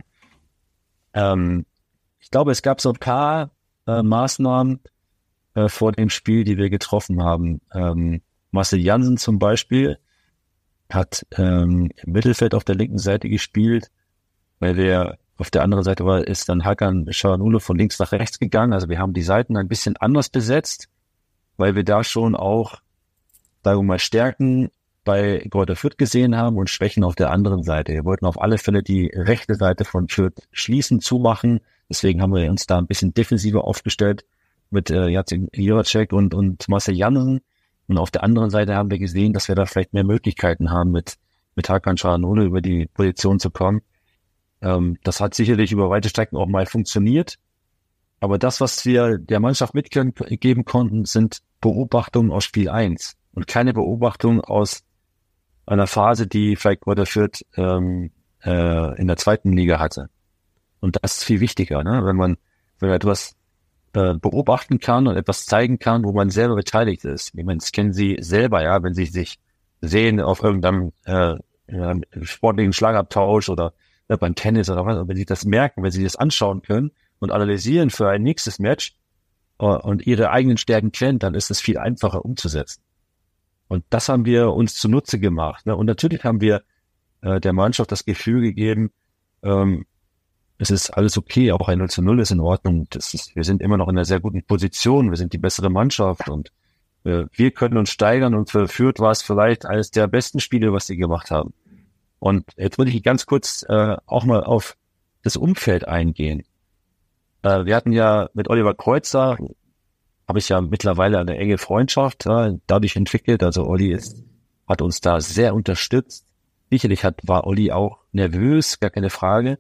Ich glaube, es gab so ein paar Maßnahmen vor dem Spiel, die wir getroffen haben. Marcel Jansen zum Beispiel hat im Mittelfeld auf der linken Seite gespielt, weil der auf der anderen Seite ist dann Hakan Çalhanoğlu von links nach rechts gegangen. Also wir haben die Seiten ein bisschen anders besetzt, weil wir da schon auch, sagen wir mal, Stärken bei Greuther Fürth gesehen haben und Schwächen auf der anderen Seite. Wir wollten auf alle Fälle die rechte Seite von Fürth schließen, zumachen. Deswegen haben wir uns da ein bisschen defensiver aufgestellt mit Jacek Jiracek und Marcel Jansen. Und auf der anderen Seite haben wir gesehen, dass wir da vielleicht mehr Möglichkeiten haben, mit Hakan Çalhanoğlu über die Position zu kommen. Das hat sicherlich über weite Strecken auch mal funktioniert. Aber das, was wir der Mannschaft mitgeben konnten, sind Beobachtungen aus Spiel 1 und keine Beobachtung aus einer Phase, die vielleicht Greuther Fürth in der zweiten Liga hatte. Und das ist viel wichtiger, ne? Wenn man etwas beobachten kann und etwas zeigen kann, wo man selber beteiligt ist. Ich meine, das kennen Sie selber, ja, wenn Sie sich sehen auf irgendeinem sportlichen Schlagabtausch oder beim Tennis oder was, wenn Sie das merken, wenn Sie das anschauen können und analysieren für ein nächstes Match und Ihre eigenen Stärken kennen, dann ist es viel einfacher umzusetzen. Und das haben wir uns zunutze gemacht, ne? Und natürlich haben wir der Mannschaft das Gefühl gegeben, es ist alles okay, auch ein 0:0 ist in Ordnung. Wir sind immer noch in einer sehr guten Position, wir sind die bessere Mannschaft und wir können uns steigern und für Fürth war es vielleicht eines der besten Spiele, was sie gemacht haben. Und jetzt würde ich ganz kurz auch mal auf das Umfeld eingehen. Wir hatten ja mit Oliver Kreuzer, habe ich ja mittlerweile eine enge Freundschaft dadurch entwickelt. Also Olli hat uns da sehr unterstützt. Sicherlich war Olli auch nervös, gar keine Frage.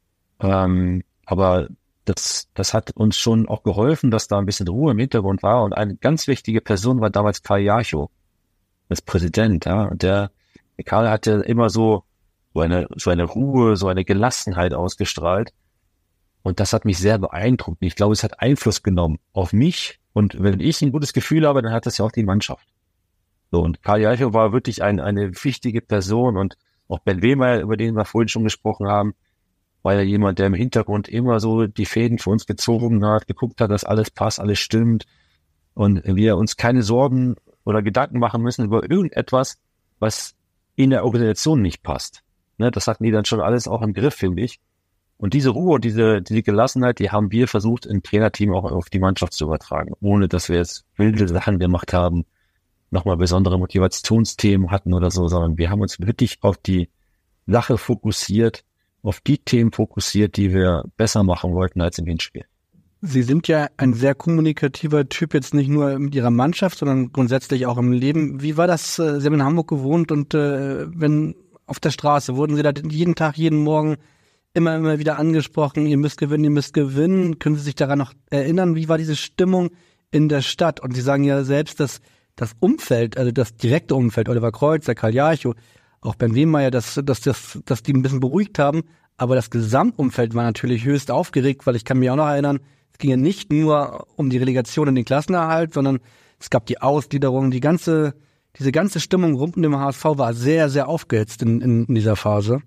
Aber das hat uns schon auch geholfen, dass da ein bisschen Ruhe im Hintergrund war. Und eine ganz wichtige Person war damals Karl Jarchow, als Präsident. Ja. Und der Karl hatte immer so eine Ruhe, so eine Gelassenheit ausgestrahlt. Und das hat mich sehr beeindruckt. Ich glaube, es hat Einfluss genommen auf mich. Und wenn ich ein gutes Gefühl habe, dann hat das ja auch die Mannschaft. So, und Karl Jarchow war wirklich eine wichtige Person. Und auch Ben Wehmeier, über den wir vorhin schon gesprochen haben, war ja jemand, der im Hintergrund immer so die Fäden für uns gezogen hat, geguckt hat, dass alles passt, alles stimmt. Und wir uns keine Sorgen oder Gedanken machen müssen über irgendetwas, was in der Organisation nicht passt. Ne, das hatten die dann schon alles auch im Griff, finde ich. Und diese Ruhe und diese Gelassenheit, die haben wir versucht, im Trainerteam auch auf die Mannschaft zu übertragen, ohne dass wir jetzt wilde Sachen gemacht haben, nochmal besondere Motivationsthemen hatten oder so, sondern wir haben uns wirklich auf die Sache fokussiert, auf die Themen fokussiert, die wir besser machen wollten als im Hinspiel.
Sie sind ja ein sehr kommunikativer Typ, jetzt nicht nur mit Ihrer Mannschaft, sondern grundsätzlich auch im Leben. Wie war das? Sie haben in Hamburg gewohnt und wenn auf der Straße, wurden Sie da jeden Tag, jeden Morgen immer wieder angesprochen, ihr müsst gewinnen. Können Sie sich daran noch erinnern, wie war diese Stimmung in der Stadt? Und Sie sagen ja selbst, dass das Umfeld, also das direkte Umfeld, Oliver Kreuzer, Karl Jarchow, auch Ben Wehmeier, dass die ein bisschen beruhigt haben, aber das Gesamtumfeld war natürlich höchst aufgeregt, weil ich kann mich auch noch erinnern, es ging ja nicht nur um die Relegation in den Klassenerhalt, sondern es gab die Ausgliederung, diese ganze Stimmung rund um den HSV war sehr, sehr aufgehitzt in dieser Phase.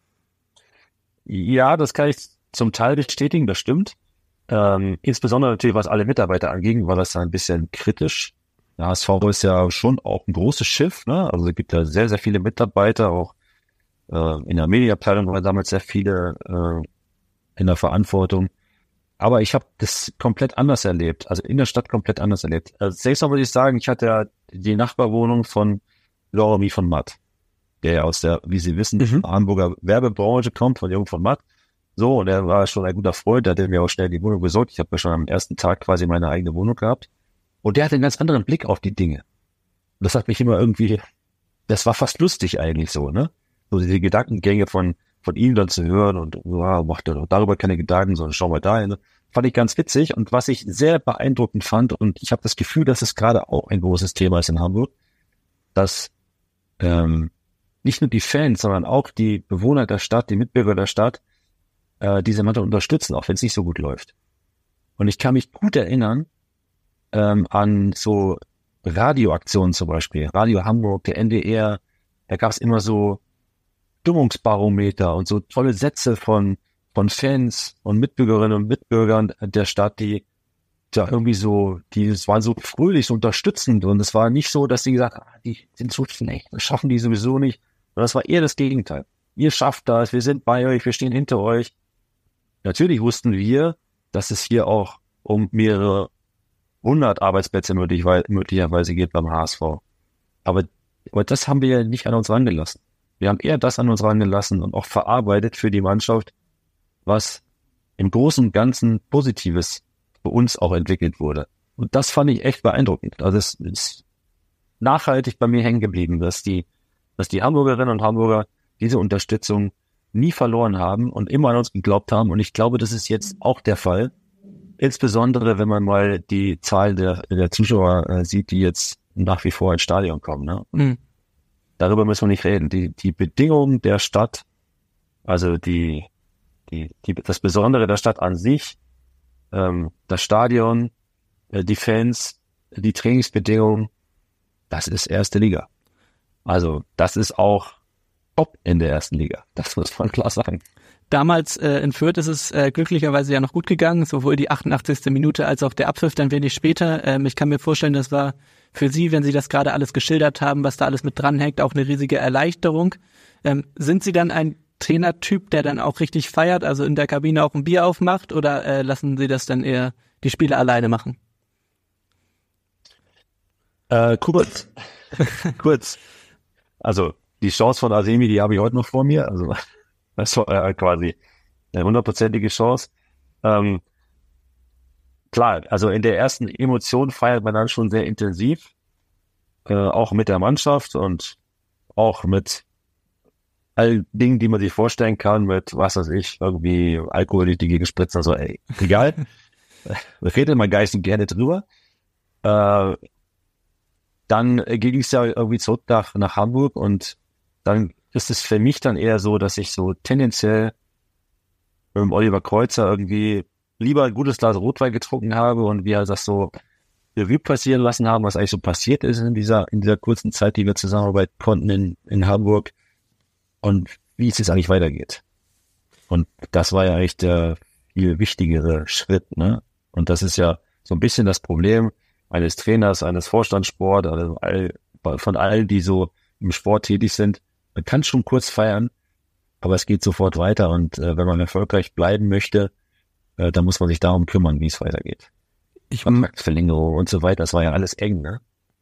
Ja, das kann ich zum Teil bestätigen, das stimmt. Insbesondere natürlich, was alle Mitarbeiter anging, war das ein bisschen kritisch. Der HSV ist ja schon auch ein großes Schiff, ne? Also es gibt ja sehr, sehr viele Mitarbeiter, auch in der Medienabteilung waren damals sehr viele in der Verantwortung. Aber ich habe das komplett anders erlebt, also in der Stadt komplett anders erlebt. Also zunächst mal muss ich sagen, ich hatte ja die Nachbarwohnung von Loremi von Matt, der ja aus der, wie Sie wissen, Hamburger Werbebranche kommt, von Jürgen von Matt. So, und er war schon ein guter Freund, der hat mir auch schnell die Wohnung besorgt. Ich habe ja schon am ersten Tag quasi meine eigene Wohnung gehabt. Und der hatte einen ganz anderen Blick auf die Dinge. Und das hat mich immer irgendwie, das war fast lustig eigentlich so, ne? So diese Gedankengänge von ihm dann zu hören und macht er doch darüber keine Gedanken, sondern schau mal dahin. Fand ich ganz witzig. Und was ich sehr beeindruckend fand, und ich habe das Gefühl, dass es gerade auch ein großes Thema ist in Hamburg, dass nicht nur die Fans, sondern auch die Bewohner der Stadt, die Mitbürger der Stadt, diese Mannschaft unterstützen, auch wenn es nicht so gut läuft. Und ich kann mich gut erinnern an so Radioaktionen zum Beispiel, Radio Hamburg, der NDR, da gab es immer so Stimmungsbarometer und so tolle Sätze von Fans und Mitbürgerinnen und Mitbürgern der Stadt, die da irgendwie so, die waren so fröhlich, so unterstützend, und es war nicht so, dass sie gesagt haben, die sind so schlecht, das schaffen die sowieso nicht, sondern das war eher das Gegenteil. Ihr schafft das, wir sind bei euch, wir stehen hinter euch. Natürlich wussten wir, dass es hier auch um mehrere 100 Arbeitsplätze möglicherweise geht beim HSV. Aber das haben wir ja nicht an uns rangelassen. Wir haben eher das an uns rangelassen und auch verarbeitet für die Mannschaft, was im Großen und Ganzen Positives für uns auch entwickelt wurde. Und das fand ich echt beeindruckend. Also es ist nachhaltig bei mir hängen geblieben, dass die Hamburgerinnen und Hamburger diese Unterstützung nie verloren haben und immer an uns geglaubt haben. Und ich glaube, das ist jetzt auch der Fall. Insbesondere, wenn man mal die Zahl der Zuschauer sieht, die jetzt nach wie vor ins Stadion kommen. Ne? Mhm. Darüber müssen wir nicht reden. Die Bedingungen der Stadt, also das Besondere der Stadt an sich, das Stadion, die Fans, die Trainingsbedingungen, das ist erste Liga. Also das ist auch top in der ersten Liga. Das muss man klar sagen.
Damals in Fürth ist es glücklicherweise ja noch gut gegangen, sowohl die 88. Minute als auch der Abpfiff dann wenig später. Ich kann mir vorstellen, das war für Sie, wenn Sie das gerade alles geschildert haben, was da alles mit dranhängt, auch eine riesige Erleichterung. Sind Sie dann ein Trainertyp, der dann auch richtig feiert, also in der Kabine auch ein Bier aufmacht, oder lassen Sie das dann eher die Spieler alleine machen?
Kurz. Also die Chance von Asemi, die habe ich heute noch vor mir. Also das war quasi eine 100%ige Chance. Klar, also in der ersten Emotion feiert man dann schon sehr intensiv, auch mit der Mannschaft und auch mit all Dingen, die man sich vorstellen kann, mit, was weiß ich, irgendwie Alkohol durch die Gegend spritzen, also egal. Redet man geistig gerne drüber. Dann ging es ja irgendwie zurück nach Hamburg, und dann ist es für mich dann eher so, dass ich so tendenziell mit Oliver Kreuzer irgendwie lieber ein gutes Glas Rotwein getrunken habe und wir das so Revue passieren lassen haben, was eigentlich so passiert ist in dieser kurzen Zeit, die wir zusammenarbeiten konnten in Hamburg, und wie es jetzt eigentlich weitergeht. Und das war ja eigentlich der viel wichtigere Schritt, ne? Und das ist ja so ein bisschen das Problem eines Trainers, eines Vorstandssport, also von allen, die so im Sport tätig sind. Man kann schon kurz feiern, aber es geht sofort weiter, und wenn man erfolgreich bleiben möchte, dann muss man sich darum kümmern, wie es weitergeht. Vertragsverlängerung und so weiter, das war ja alles eng, ne?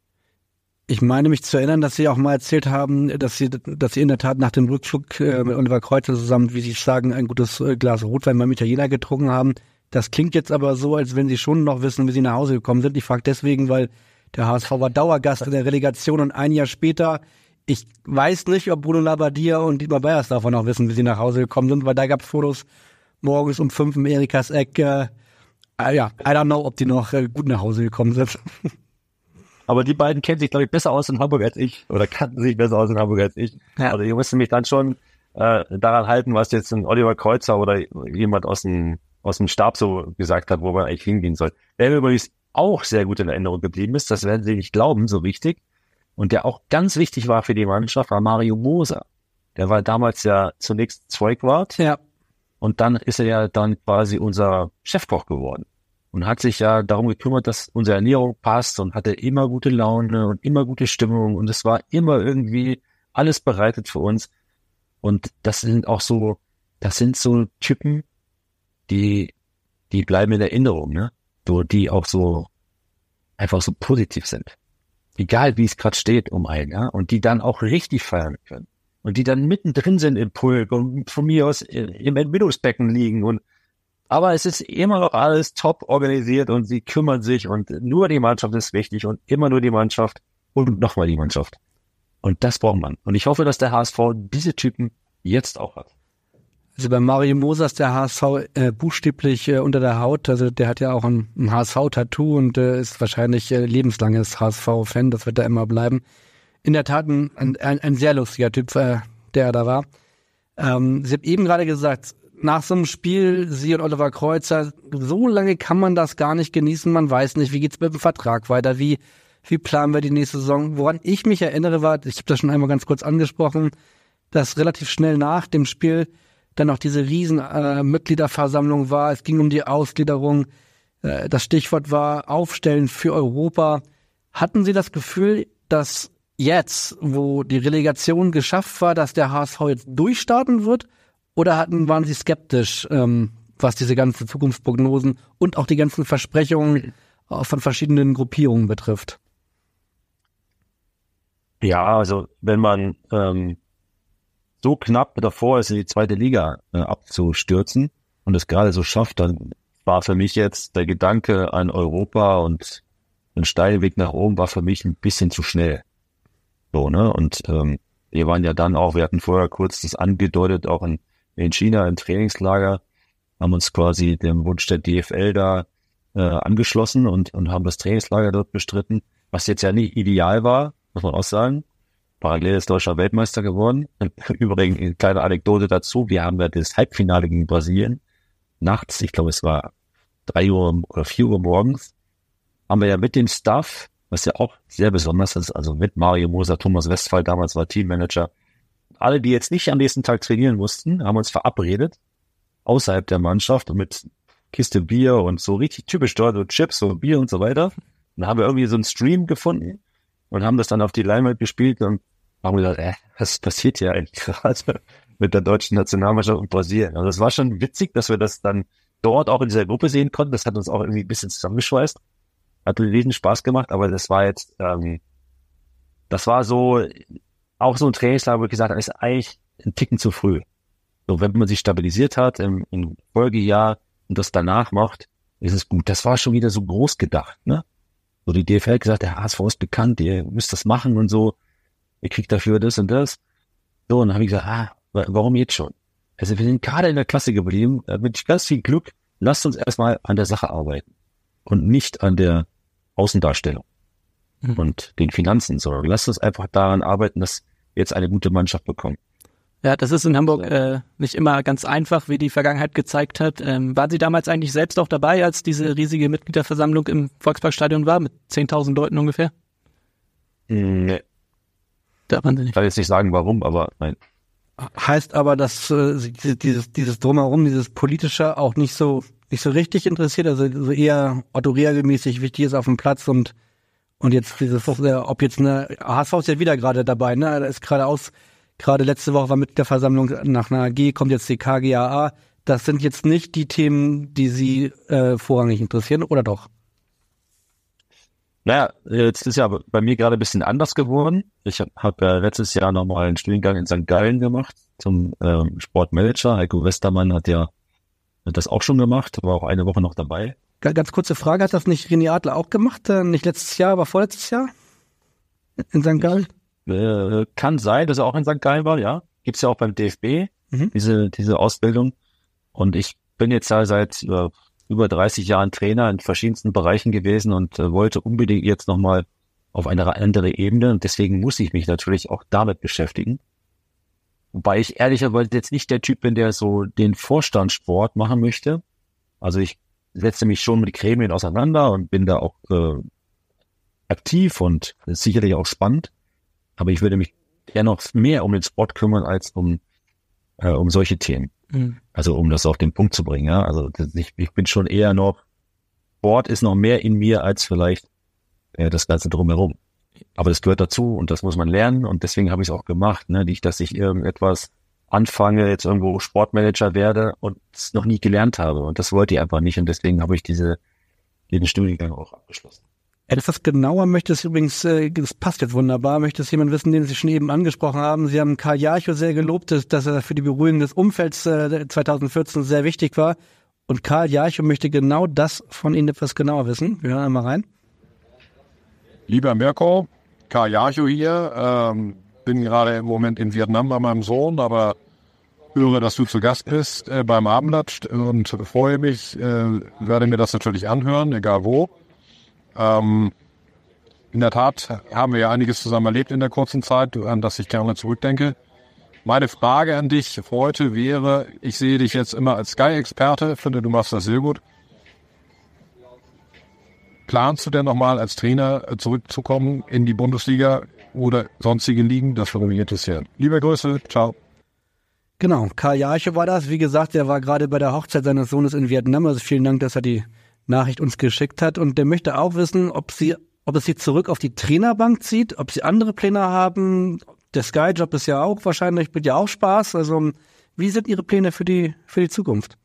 Ich meine mich zu erinnern, dass Sie auch mal erzählt haben, dass Sie in der Tat nach dem Rückflug mit Oliver Kreuzer zusammen, wie Sie sagen, ein gutes Glas Rotwein beim Italiener getrunken haben. Das klingt jetzt aber so, als wenn Sie schon noch wissen, wie Sie nach Hause gekommen sind. Ich frage deswegen, weil der HSV war Dauergast in der Relegation, und ein Jahr später, ich weiß nicht, ob Bruno Labbadia und Dietmar Beiersdorfer noch wissen, wie sie nach Hause gekommen sind, weil da gab es Fotos morgens um 5 im Erikas Eck. I don't know, ob die noch gut nach Hause gekommen sind.
Aber die beiden kennen sich, glaube ich, besser aus in Hamburg als ich, oder kannten sich besser aus in Hamburg als ich. Ja. Also ich musste mich dann schon daran halten, was jetzt ein Oliver Kreuzer oder jemand aus dem Stab so gesagt hat, wo man eigentlich hingehen soll. Der mir übrigens auch sehr gut in Erinnerung geblieben ist, das werden Sie nicht glauben, so richtig, und der auch ganz wichtig war für die Mannschaft, war Mario Moser. Der war damals ja zunächst Zeugwart. Ja. Und dann ist er ja dann quasi unser Chefkoch geworden. Und hat sich ja darum gekümmert, dass unsere Ernährung passt, und hatte immer gute Laune und immer gute Stimmung. Und es war immer irgendwie alles bereitet für uns. Und das sind so Typen, die bleiben in Erinnerung, ne? Die auch so einfach so positiv sind. egal wie es gerade steht um einen, ja, und die dann auch richtig feiern können. Und die dann mittendrin sind im Pulk und von mir aus im Entbindungsbecken liegen aber es ist immer noch alles top organisiert und sie kümmern sich und nur die Mannschaft ist wichtig und immer nur die Mannschaft und nochmal die Mannschaft. Und das braucht man. Und ich hoffe, dass der HSV diese Typen jetzt auch hat.
Also bei Mario Moser ist der HSV buchstäblich unter der Haut. Also der hat ja auch ein HSV-Tattoo und ist wahrscheinlich lebenslanges HSV-Fan. Das wird da immer bleiben. In der Tat ein sehr lustiger Typ, der da war. Sie haben eben gerade gesagt, nach so einem Spiel, Sie und Oliver Kreuzer, so lange kann man das gar nicht genießen. Man weiß nicht, wie geht's mit dem Vertrag weiter, wie planen wir die nächste Saison. Woran ich mich erinnere war, ich habe das schon einmal ganz kurz angesprochen, dass relativ schnell nach dem Spiel dann noch diese riesen Mitgliederversammlung war. Es ging um die Ausgliederung. Das Stichwort war Aufstellen für Europa. Hatten Sie das Gefühl, dass jetzt, wo die Relegation geschafft war, dass der HSV jetzt durchstarten wird? Oder waren Sie skeptisch, was diese ganzen Zukunftsprognosen und auch die ganzen Versprechungen von verschiedenen Gruppierungen betrifft?
Ja, also wenn man so knapp davor ist, in die zweite Liga abzustürzen und es gerade so schafft, dann war für mich jetzt der Gedanke an Europa und ein steiler Weg nach oben war für mich ein bisschen zu schnell. So, ne? Und wir waren ja dann auch, wir hatten vorher kurz das angedeutet, auch in China im Trainingslager, haben uns quasi dem Wunsch der DFL da angeschlossen und haben das Trainingslager dort bestritten, was jetzt ja nicht ideal war, muss man auch sagen. Parallel ist Deutschland Weltmeister geworden. Übrigens eine kleine Anekdote dazu, wir haben ja das Halbfinale gegen Brasilien nachts, ich glaube es war 3 Uhr oder 4 Uhr morgens, haben wir ja mit dem Staff, was ja auch sehr besonders ist, also mit Mario Moser, Thomas Westphal, damals war Teammanager, alle, die jetzt nicht am nächsten Tag trainieren mussten, haben uns verabredet, außerhalb der Mannschaft und mit Kiste Bier und so richtig typisch dort, so Chips und Bier und so weiter. Und dann haben wir irgendwie so einen Stream gefunden und haben das dann auf die Leinwand gespielt und haben gedacht, was passiert hier eigentlich gerade mit der deutschen Nationalmannschaft und Brasilien? Also das war schon witzig, dass wir das dann dort auch in dieser Gruppe sehen konnten. Das hat uns auch irgendwie ein bisschen zusammengeschweißt. Hat einen riesen Spaß gemacht, aber das war jetzt, das war so, auch so ein Trainingslager, wo ich gesagt habe, ist eigentlich ein Ticken zu früh. So, wenn man sich stabilisiert hat im Folgejahr und das danach macht, ist es gut. Das war schon wieder so groß gedacht, ne? So die DFL hat gesagt, der HSV ist bekannt, ihr müsst das machen und so, ihr kriegt dafür das und das. So, und dann habe ich gesagt, warum jetzt schon? Also wir sind gerade in der Klasse geblieben, mit ganz viel Glück, lasst uns erstmal an der Sache arbeiten und nicht an der Außendarstellung und den Finanzen, sondern lasst uns einfach daran arbeiten, dass wir jetzt eine gute Mannschaft bekommen.
Ja, das ist in Hamburg nicht immer ganz einfach, wie die Vergangenheit gezeigt hat. Waren Sie damals eigentlich selbst auch dabei, als diese riesige Mitgliederversammlung im Volksparkstadion war, mit 10.000 Leuten ungefähr?
Nee.
Da waren Sie nicht.
Ich kann jetzt nicht sagen, warum, aber nein.
Heißt aber, dass dieses Drumherum, dieses Politische auch nicht so richtig interessiert, also so eher Otto Rehagel-mäßig wichtig ist auf dem Platz und jetzt ob jetzt eine HSV ist ja wieder gerade dabei, ne? Da ist gerade letzte Woche war mit der Versammlung nach einer AG, kommt jetzt die KGaA. Das sind jetzt nicht die Themen, die Sie vorrangig interessieren, oder doch?
Naja, jetzt ist ja bei mir gerade ein bisschen anders geworden. Ich habe letztes Jahr nochmal einen Studiengang in St. Gallen gemacht zum Sportmanager. Heiko Westermann hat ja das auch schon gemacht, war auch eine Woche noch dabei.
Ganz kurze Frage, hat das nicht René Adler auch gemacht? Nicht letztes Jahr, aber vorletztes Jahr? In St. Gallen?
Kann sein, dass er auch in St. Gallen war, ja. Gibt's ja auch beim DFB, diese Ausbildung. Und ich bin jetzt ja seit über 30 Jahren Trainer in verschiedensten Bereichen gewesen und wollte unbedingt jetzt nochmal auf eine andere Ebene. Und deswegen muss ich mich natürlich auch damit beschäftigen. Wobei ich ehrlicherweise jetzt nicht der Typ bin, der so den Vorstandssport machen möchte. Also ich setze mich schon mit Gremien auseinander und bin da auch aktiv und ist sicherlich auch spannend. Aber ich würde mich eher noch mehr um den Sport kümmern als um solche Themen. Mhm. Also um das auf den Punkt zu bringen. Ja, also ich bin schon eher noch, Sport ist noch mehr in mir als vielleicht das Ganze drumherum. Aber das gehört dazu und das muss man lernen und deswegen habe ich es auch gemacht, ne? Nicht, dass ich irgendetwas anfange, jetzt irgendwo Sportmanager werde und es noch nie gelernt habe und das wollte ich einfach nicht und deswegen habe ich diesen Studiengang auch abgeschlossen.
Etwas genauer möchte es übrigens, das passt jetzt wunderbar, möchte es jemand wissen, den Sie schon eben angesprochen haben. Sie haben Karl Jarchow sehr gelobt, dass er für die Beruhigung des Umfelds 2014 sehr wichtig war. Und Karl Jarchow möchte genau das von Ihnen etwas genauer wissen. Wir hören einmal rein.
Lieber Mirko, Karl Jarchow hier. Bin gerade im Moment in Vietnam bei meinem Sohn, aber höre, dass du zu Gast bist beim Abendblatt und freue mich, werde mir das natürlich anhören, egal wo. In der Tat haben wir ja einiges zusammen erlebt in der kurzen Zeit, an das ich gerne zurückdenke. Meine Frage an dich heute wäre, ich sehe dich jetzt immer als Sky-Experte, finde, du machst das sehr gut. Planst du denn nochmal als Trainer zurückzukommen in die Bundesliga oder sonstige Ligen? Das würde mich interessieren. Liebe Grüße, ciao.
Genau, Karl Jarchow war das. Wie gesagt, er war gerade bei der Hochzeit seines Sohnes in Vietnam. Also vielen Dank, dass er die Nachricht uns geschickt hat. Und der möchte auch wissen, ob es sie zurück auf die Trainerbank zieht, ob sie andere Pläne haben. Der Sky-Job ist ja auch wahrscheinlich, bringt ja auch Spaß. Also wie sind Ihre Pläne für die Zukunft?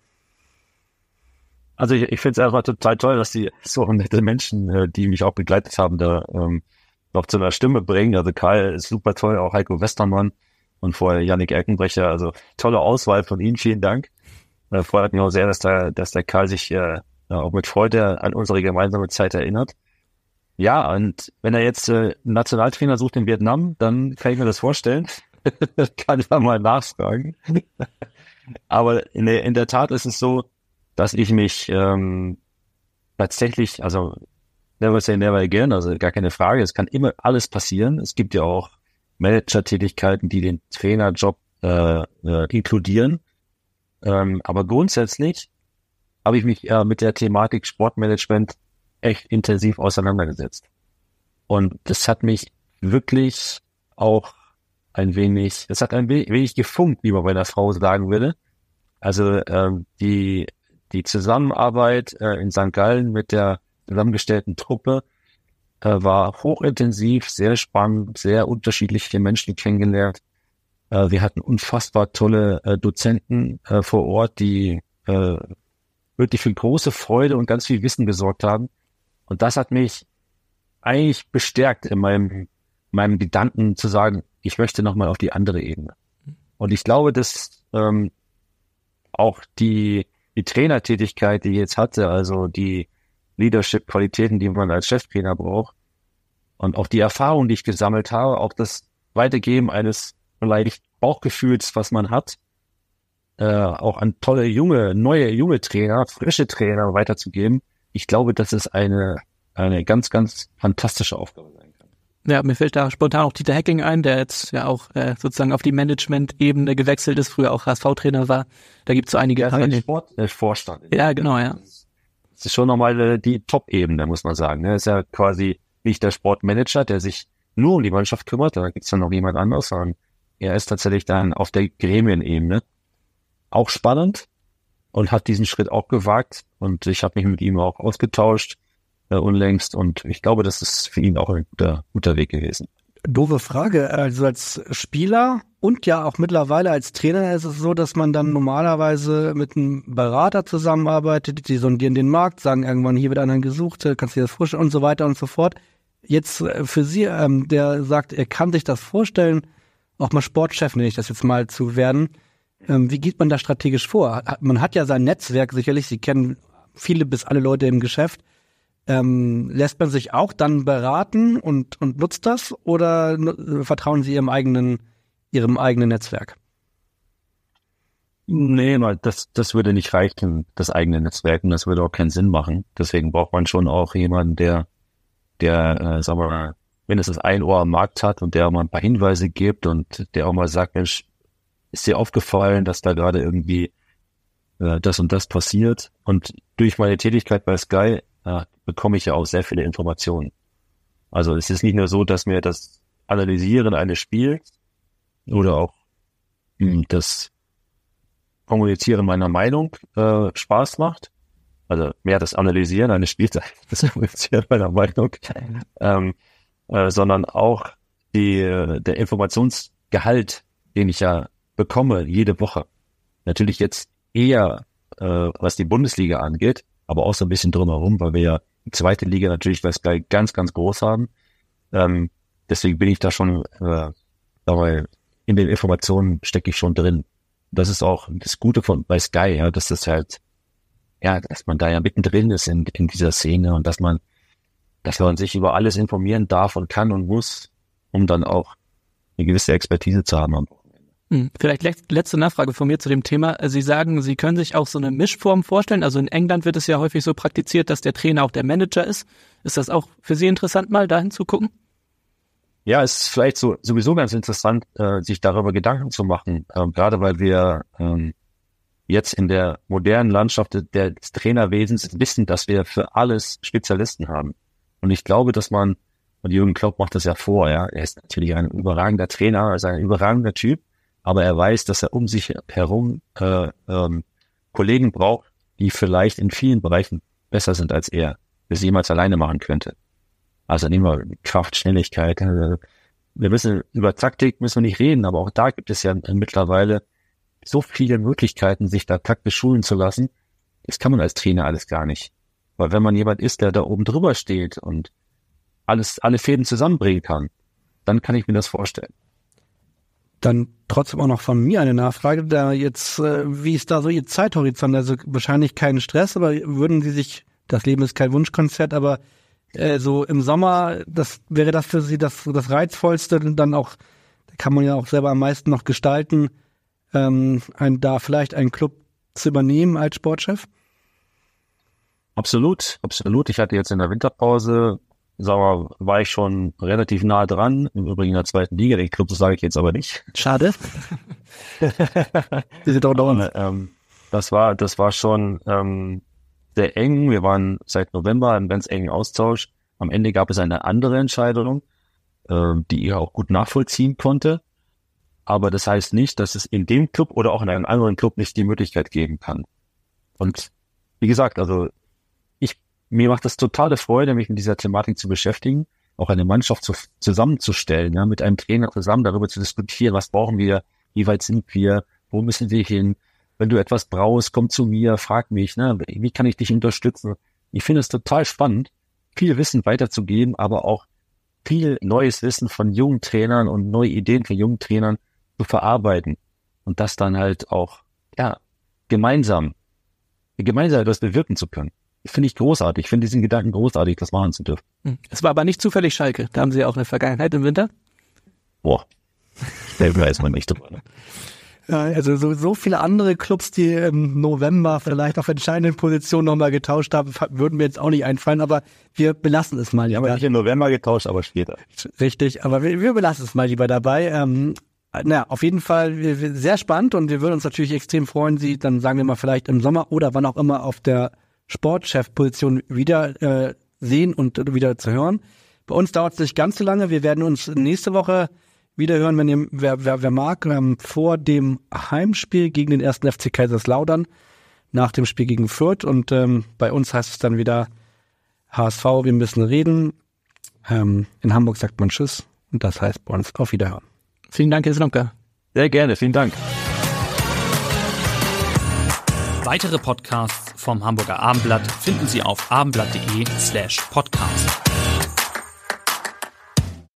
Also ich finde es einfach total toll, dass die so nette Menschen, die mich auch begleitet haben, da noch zu einer Stimme bringen. Also Karl ist super toll, auch Heiko Westermann und vorher Yannick Erkenbrecher. Also tolle Auswahl von Ihnen, vielen Dank. Freut mich auch sehr, dass der Karl sich auch mit Freude an unsere gemeinsame Zeit erinnert. Ja, und wenn er jetzt einen Nationaltrainer sucht in Vietnam, dann kann ich mir das vorstellen. Kann ich mal nachfragen. Aber in der Tat ist es so, dass ich mich tatsächlich, also never say never again, also gar keine Frage, es kann immer alles passieren. Es gibt ja auch Manager-Tätigkeiten, die den Trainerjob inkludieren. Aber grundsätzlich habe ich mich mit der Thematik Sportmanagement echt intensiv auseinandergesetzt. Und das hat mich wirklich auch ein wenig gefunkt, wie man bei einer Frau sagen würde. Also die Zusammenarbeit in St. Gallen mit der zusammengestellten Truppe war hochintensiv, sehr spannend, sehr unterschiedliche Menschen kennengelernt. Wir hatten unfassbar tolle Dozenten vor Ort, die wirklich für große Freude und ganz viel Wissen gesorgt haben. Und das hat mich eigentlich bestärkt in meinem Gedanken zu sagen, ich möchte nochmal auf die andere Ebene. Und ich glaube, dass auch die Trainertätigkeit, die ich jetzt hatte, also die Leadership-Qualitäten, die man als Cheftrainer braucht und auch die Erfahrung, die ich gesammelt habe, auch das Weitergeben eines vielleicht Bauchgefühls, was man hat, auch an tolle neue Trainer, frische Trainer weiterzugeben. Ich glaube, dass es eine ganz, ganz fantastische Aufgabe sein kann.
Ja, mir fällt da spontan auch Dieter Hecking ein, der jetzt ja auch sozusagen auf die Management-Ebene gewechselt ist, früher auch HSV-Trainer war. Da gibt es so einige.
Der Vorstand.
Ja, genau, ja.
Das ist schon nochmal die Top-Ebene, muss man sagen. Er ist ja quasi nicht der Sportmanager, der sich nur um die Mannschaft kümmert, da gibt es dann noch jemand anderes, sondern er ist tatsächlich dann auf der Gremienebene. Auch spannend und hat diesen Schritt auch gewagt und ich habe mich mit ihm auch ausgetauscht unlängst und ich glaube, das ist für ihn auch ein guter Weg gewesen.
Doofe Frage, also als Spieler und ja auch mittlerweile als Trainer ist es so, dass man dann normalerweise mit einem Berater zusammenarbeitet, die sondieren den Markt, sagen irgendwann, hier wird einer gesucht, kannst du dir das vorstellen und so weiter und so fort. Jetzt für Sie, der sagt, er kann sich das vorstellen, auch mal Sportchef, nenne ich das jetzt mal, zu werden. Wie geht man da strategisch vor? Man hat ja sein Netzwerk sicherlich, Sie kennen viele bis alle Leute im Geschäft. Lässt man sich auch dann beraten und nutzt das oder vertrauen Sie Ihrem eigenen Netzwerk?
Nee, das würde nicht reichen, das eigene Netzwerk, und das würde auch keinen Sinn machen. Deswegen braucht man schon auch jemanden, der sagen wir mal, mindestens ein Ohr am Markt hat und der auch mal ein paar Hinweise gibt und der auch mal sagt, Mensch, ist dir aufgefallen, dass da gerade irgendwie das und das passiert? Und durch meine Tätigkeit bei Sky bekomme ich ja auch sehr viele Informationen. Also es ist nicht nur so, dass mir das Analysieren eines Spiels oder auch das Kommunizieren meiner Meinung Spaß macht. Also mehr das Analysieren eines Spiels als das Kommunizieren meiner Meinung. Sondern auch der Informationsgehalt, den ich ja bekomme jede Woche. Natürlich jetzt eher, was die Bundesliga angeht, aber auch so ein bisschen drumherum, weil wir ja zweite Liga natürlich bei Sky ganz, ganz groß haben. Deswegen bin ich da schon, dabei in den Informationen stecke ich schon drin. Das ist auch das Gute bei Sky, ja, dass das halt, ja, dass man da ja mittendrin ist in dieser Szene und dass man sich über alles informieren darf und kann und muss, um dann auch eine gewisse Expertise zu haben am Wochenende.
Vielleicht letzte Nachfrage von mir zu dem Thema. Sie sagen, Sie können sich auch so eine Mischform vorstellen. Also in England wird es ja häufig so praktiziert, dass der Trainer auch der Manager ist. Ist das auch für Sie interessant, mal dahin zu gucken?
Ja, es ist vielleicht sowieso ganz interessant, sich darüber Gedanken zu machen, gerade weil wir jetzt in der modernen Landschaft des Trainerwesens wissen, dass wir für alles Spezialisten haben. Und ich glaube, dass und Jürgen Klopp macht das ja vor, ja, er ist natürlich ein überragender Trainer, er ist ein überragender Typ, aber er weiß, dass er um sich herum Kollegen braucht, die vielleicht in vielen Bereichen besser sind als er, das jemals alleine machen könnte. Also nehmen wir Kraft, Schnelligkeit. Über Taktik müssen wir nicht reden, aber auch da gibt es ja mittlerweile so viele Möglichkeiten, sich da taktisch schulen zu lassen. Das kann man als Trainer alles gar nicht. Weil wenn man jemand ist, der da oben drüber steht und alle Fäden zusammenbringen kann, dann kann ich mir das vorstellen.
Dann trotzdem auch noch von mir eine Nachfrage, da jetzt, wie ist da so Ihr Zeithorizont? Also wahrscheinlich keinen Stress, aber würden Sie sich, das Leben ist kein Wunschkonzert, aber so im Sommer, wäre das für Sie das Reizvollste, dann auch, da kann man ja auch selber am meisten noch gestalten, da vielleicht einen Club zu übernehmen als Sportchef?
Absolut. Ich hatte jetzt in der Winterpause, war ich schon relativ nah dran, im Übrigen in der zweiten Liga, den Club, das sage ich jetzt aber nicht.
Schade. Die sind doch
das war schon sehr eng. Wir waren seit November im ganz engen Austausch. Am Ende gab es eine andere Entscheidung, die ich auch gut nachvollziehen konnte. Aber das heißt nicht, dass es in dem Club oder auch in einem anderen Club nicht die Möglichkeit geben kann. Und wie gesagt, also mir macht das totale Freude, mich mit dieser Thematik zu beschäftigen, auch eine Mannschaft zusammenzustellen, ja, mit einem Trainer zusammen darüber zu diskutieren, was brauchen wir, wie weit sind wir, wo müssen wir hin. Wenn du etwas brauchst, komm zu mir, frag mich, ne, wie kann ich dich unterstützen? Ich finde es total spannend, viel Wissen weiterzugeben, aber auch viel neues Wissen von jungen Trainern und neue Ideen von jungen Trainern zu verarbeiten und das dann halt auch, ja, gemeinsam etwas bewirken zu können. Finde ich großartig. Ich finde diesen Gedanken großartig, das machen zu dürfen.
Es war aber nicht zufällig Schalke. Da haben Sie auch eine Vergangenheit im Winter?
Boah, da weiß man nicht drüber. Ne?
Ja, also so viele andere Clubs, die im November vielleicht auf entscheidenden Positionen nochmal getauscht haben, würden mir jetzt auch nicht einfallen, aber wir belassen es mal.
Die haben wir nicht im November getauscht, aber später.
Richtig, aber wir belassen es mal lieber dabei. Auf jeden Fall sehr spannend und wir würden uns natürlich extrem freuen, Sie dann, sagen wir mal, vielleicht im Sommer oder wann auch immer auf der Sportchef-Position wieder sehen und wieder zu hören. Bei uns dauert es nicht ganz so lange. Wir werden uns nächste Woche wieder hören, wenn wer mag, vor dem Heimspiel gegen den 1. FC Kaiserslautern, nach dem Spiel gegen Fürth. Und bei uns heißt es dann wieder HSV, wir müssen reden. In Hamburg sagt man Tschüss und das heißt bei uns auf Wiederhören.
Vielen Dank, Herr Slomka.
Sehr gerne, vielen Dank.
Weitere Podcasts vom Hamburger Abendblatt finden Sie auf abendblatt.de/podcast.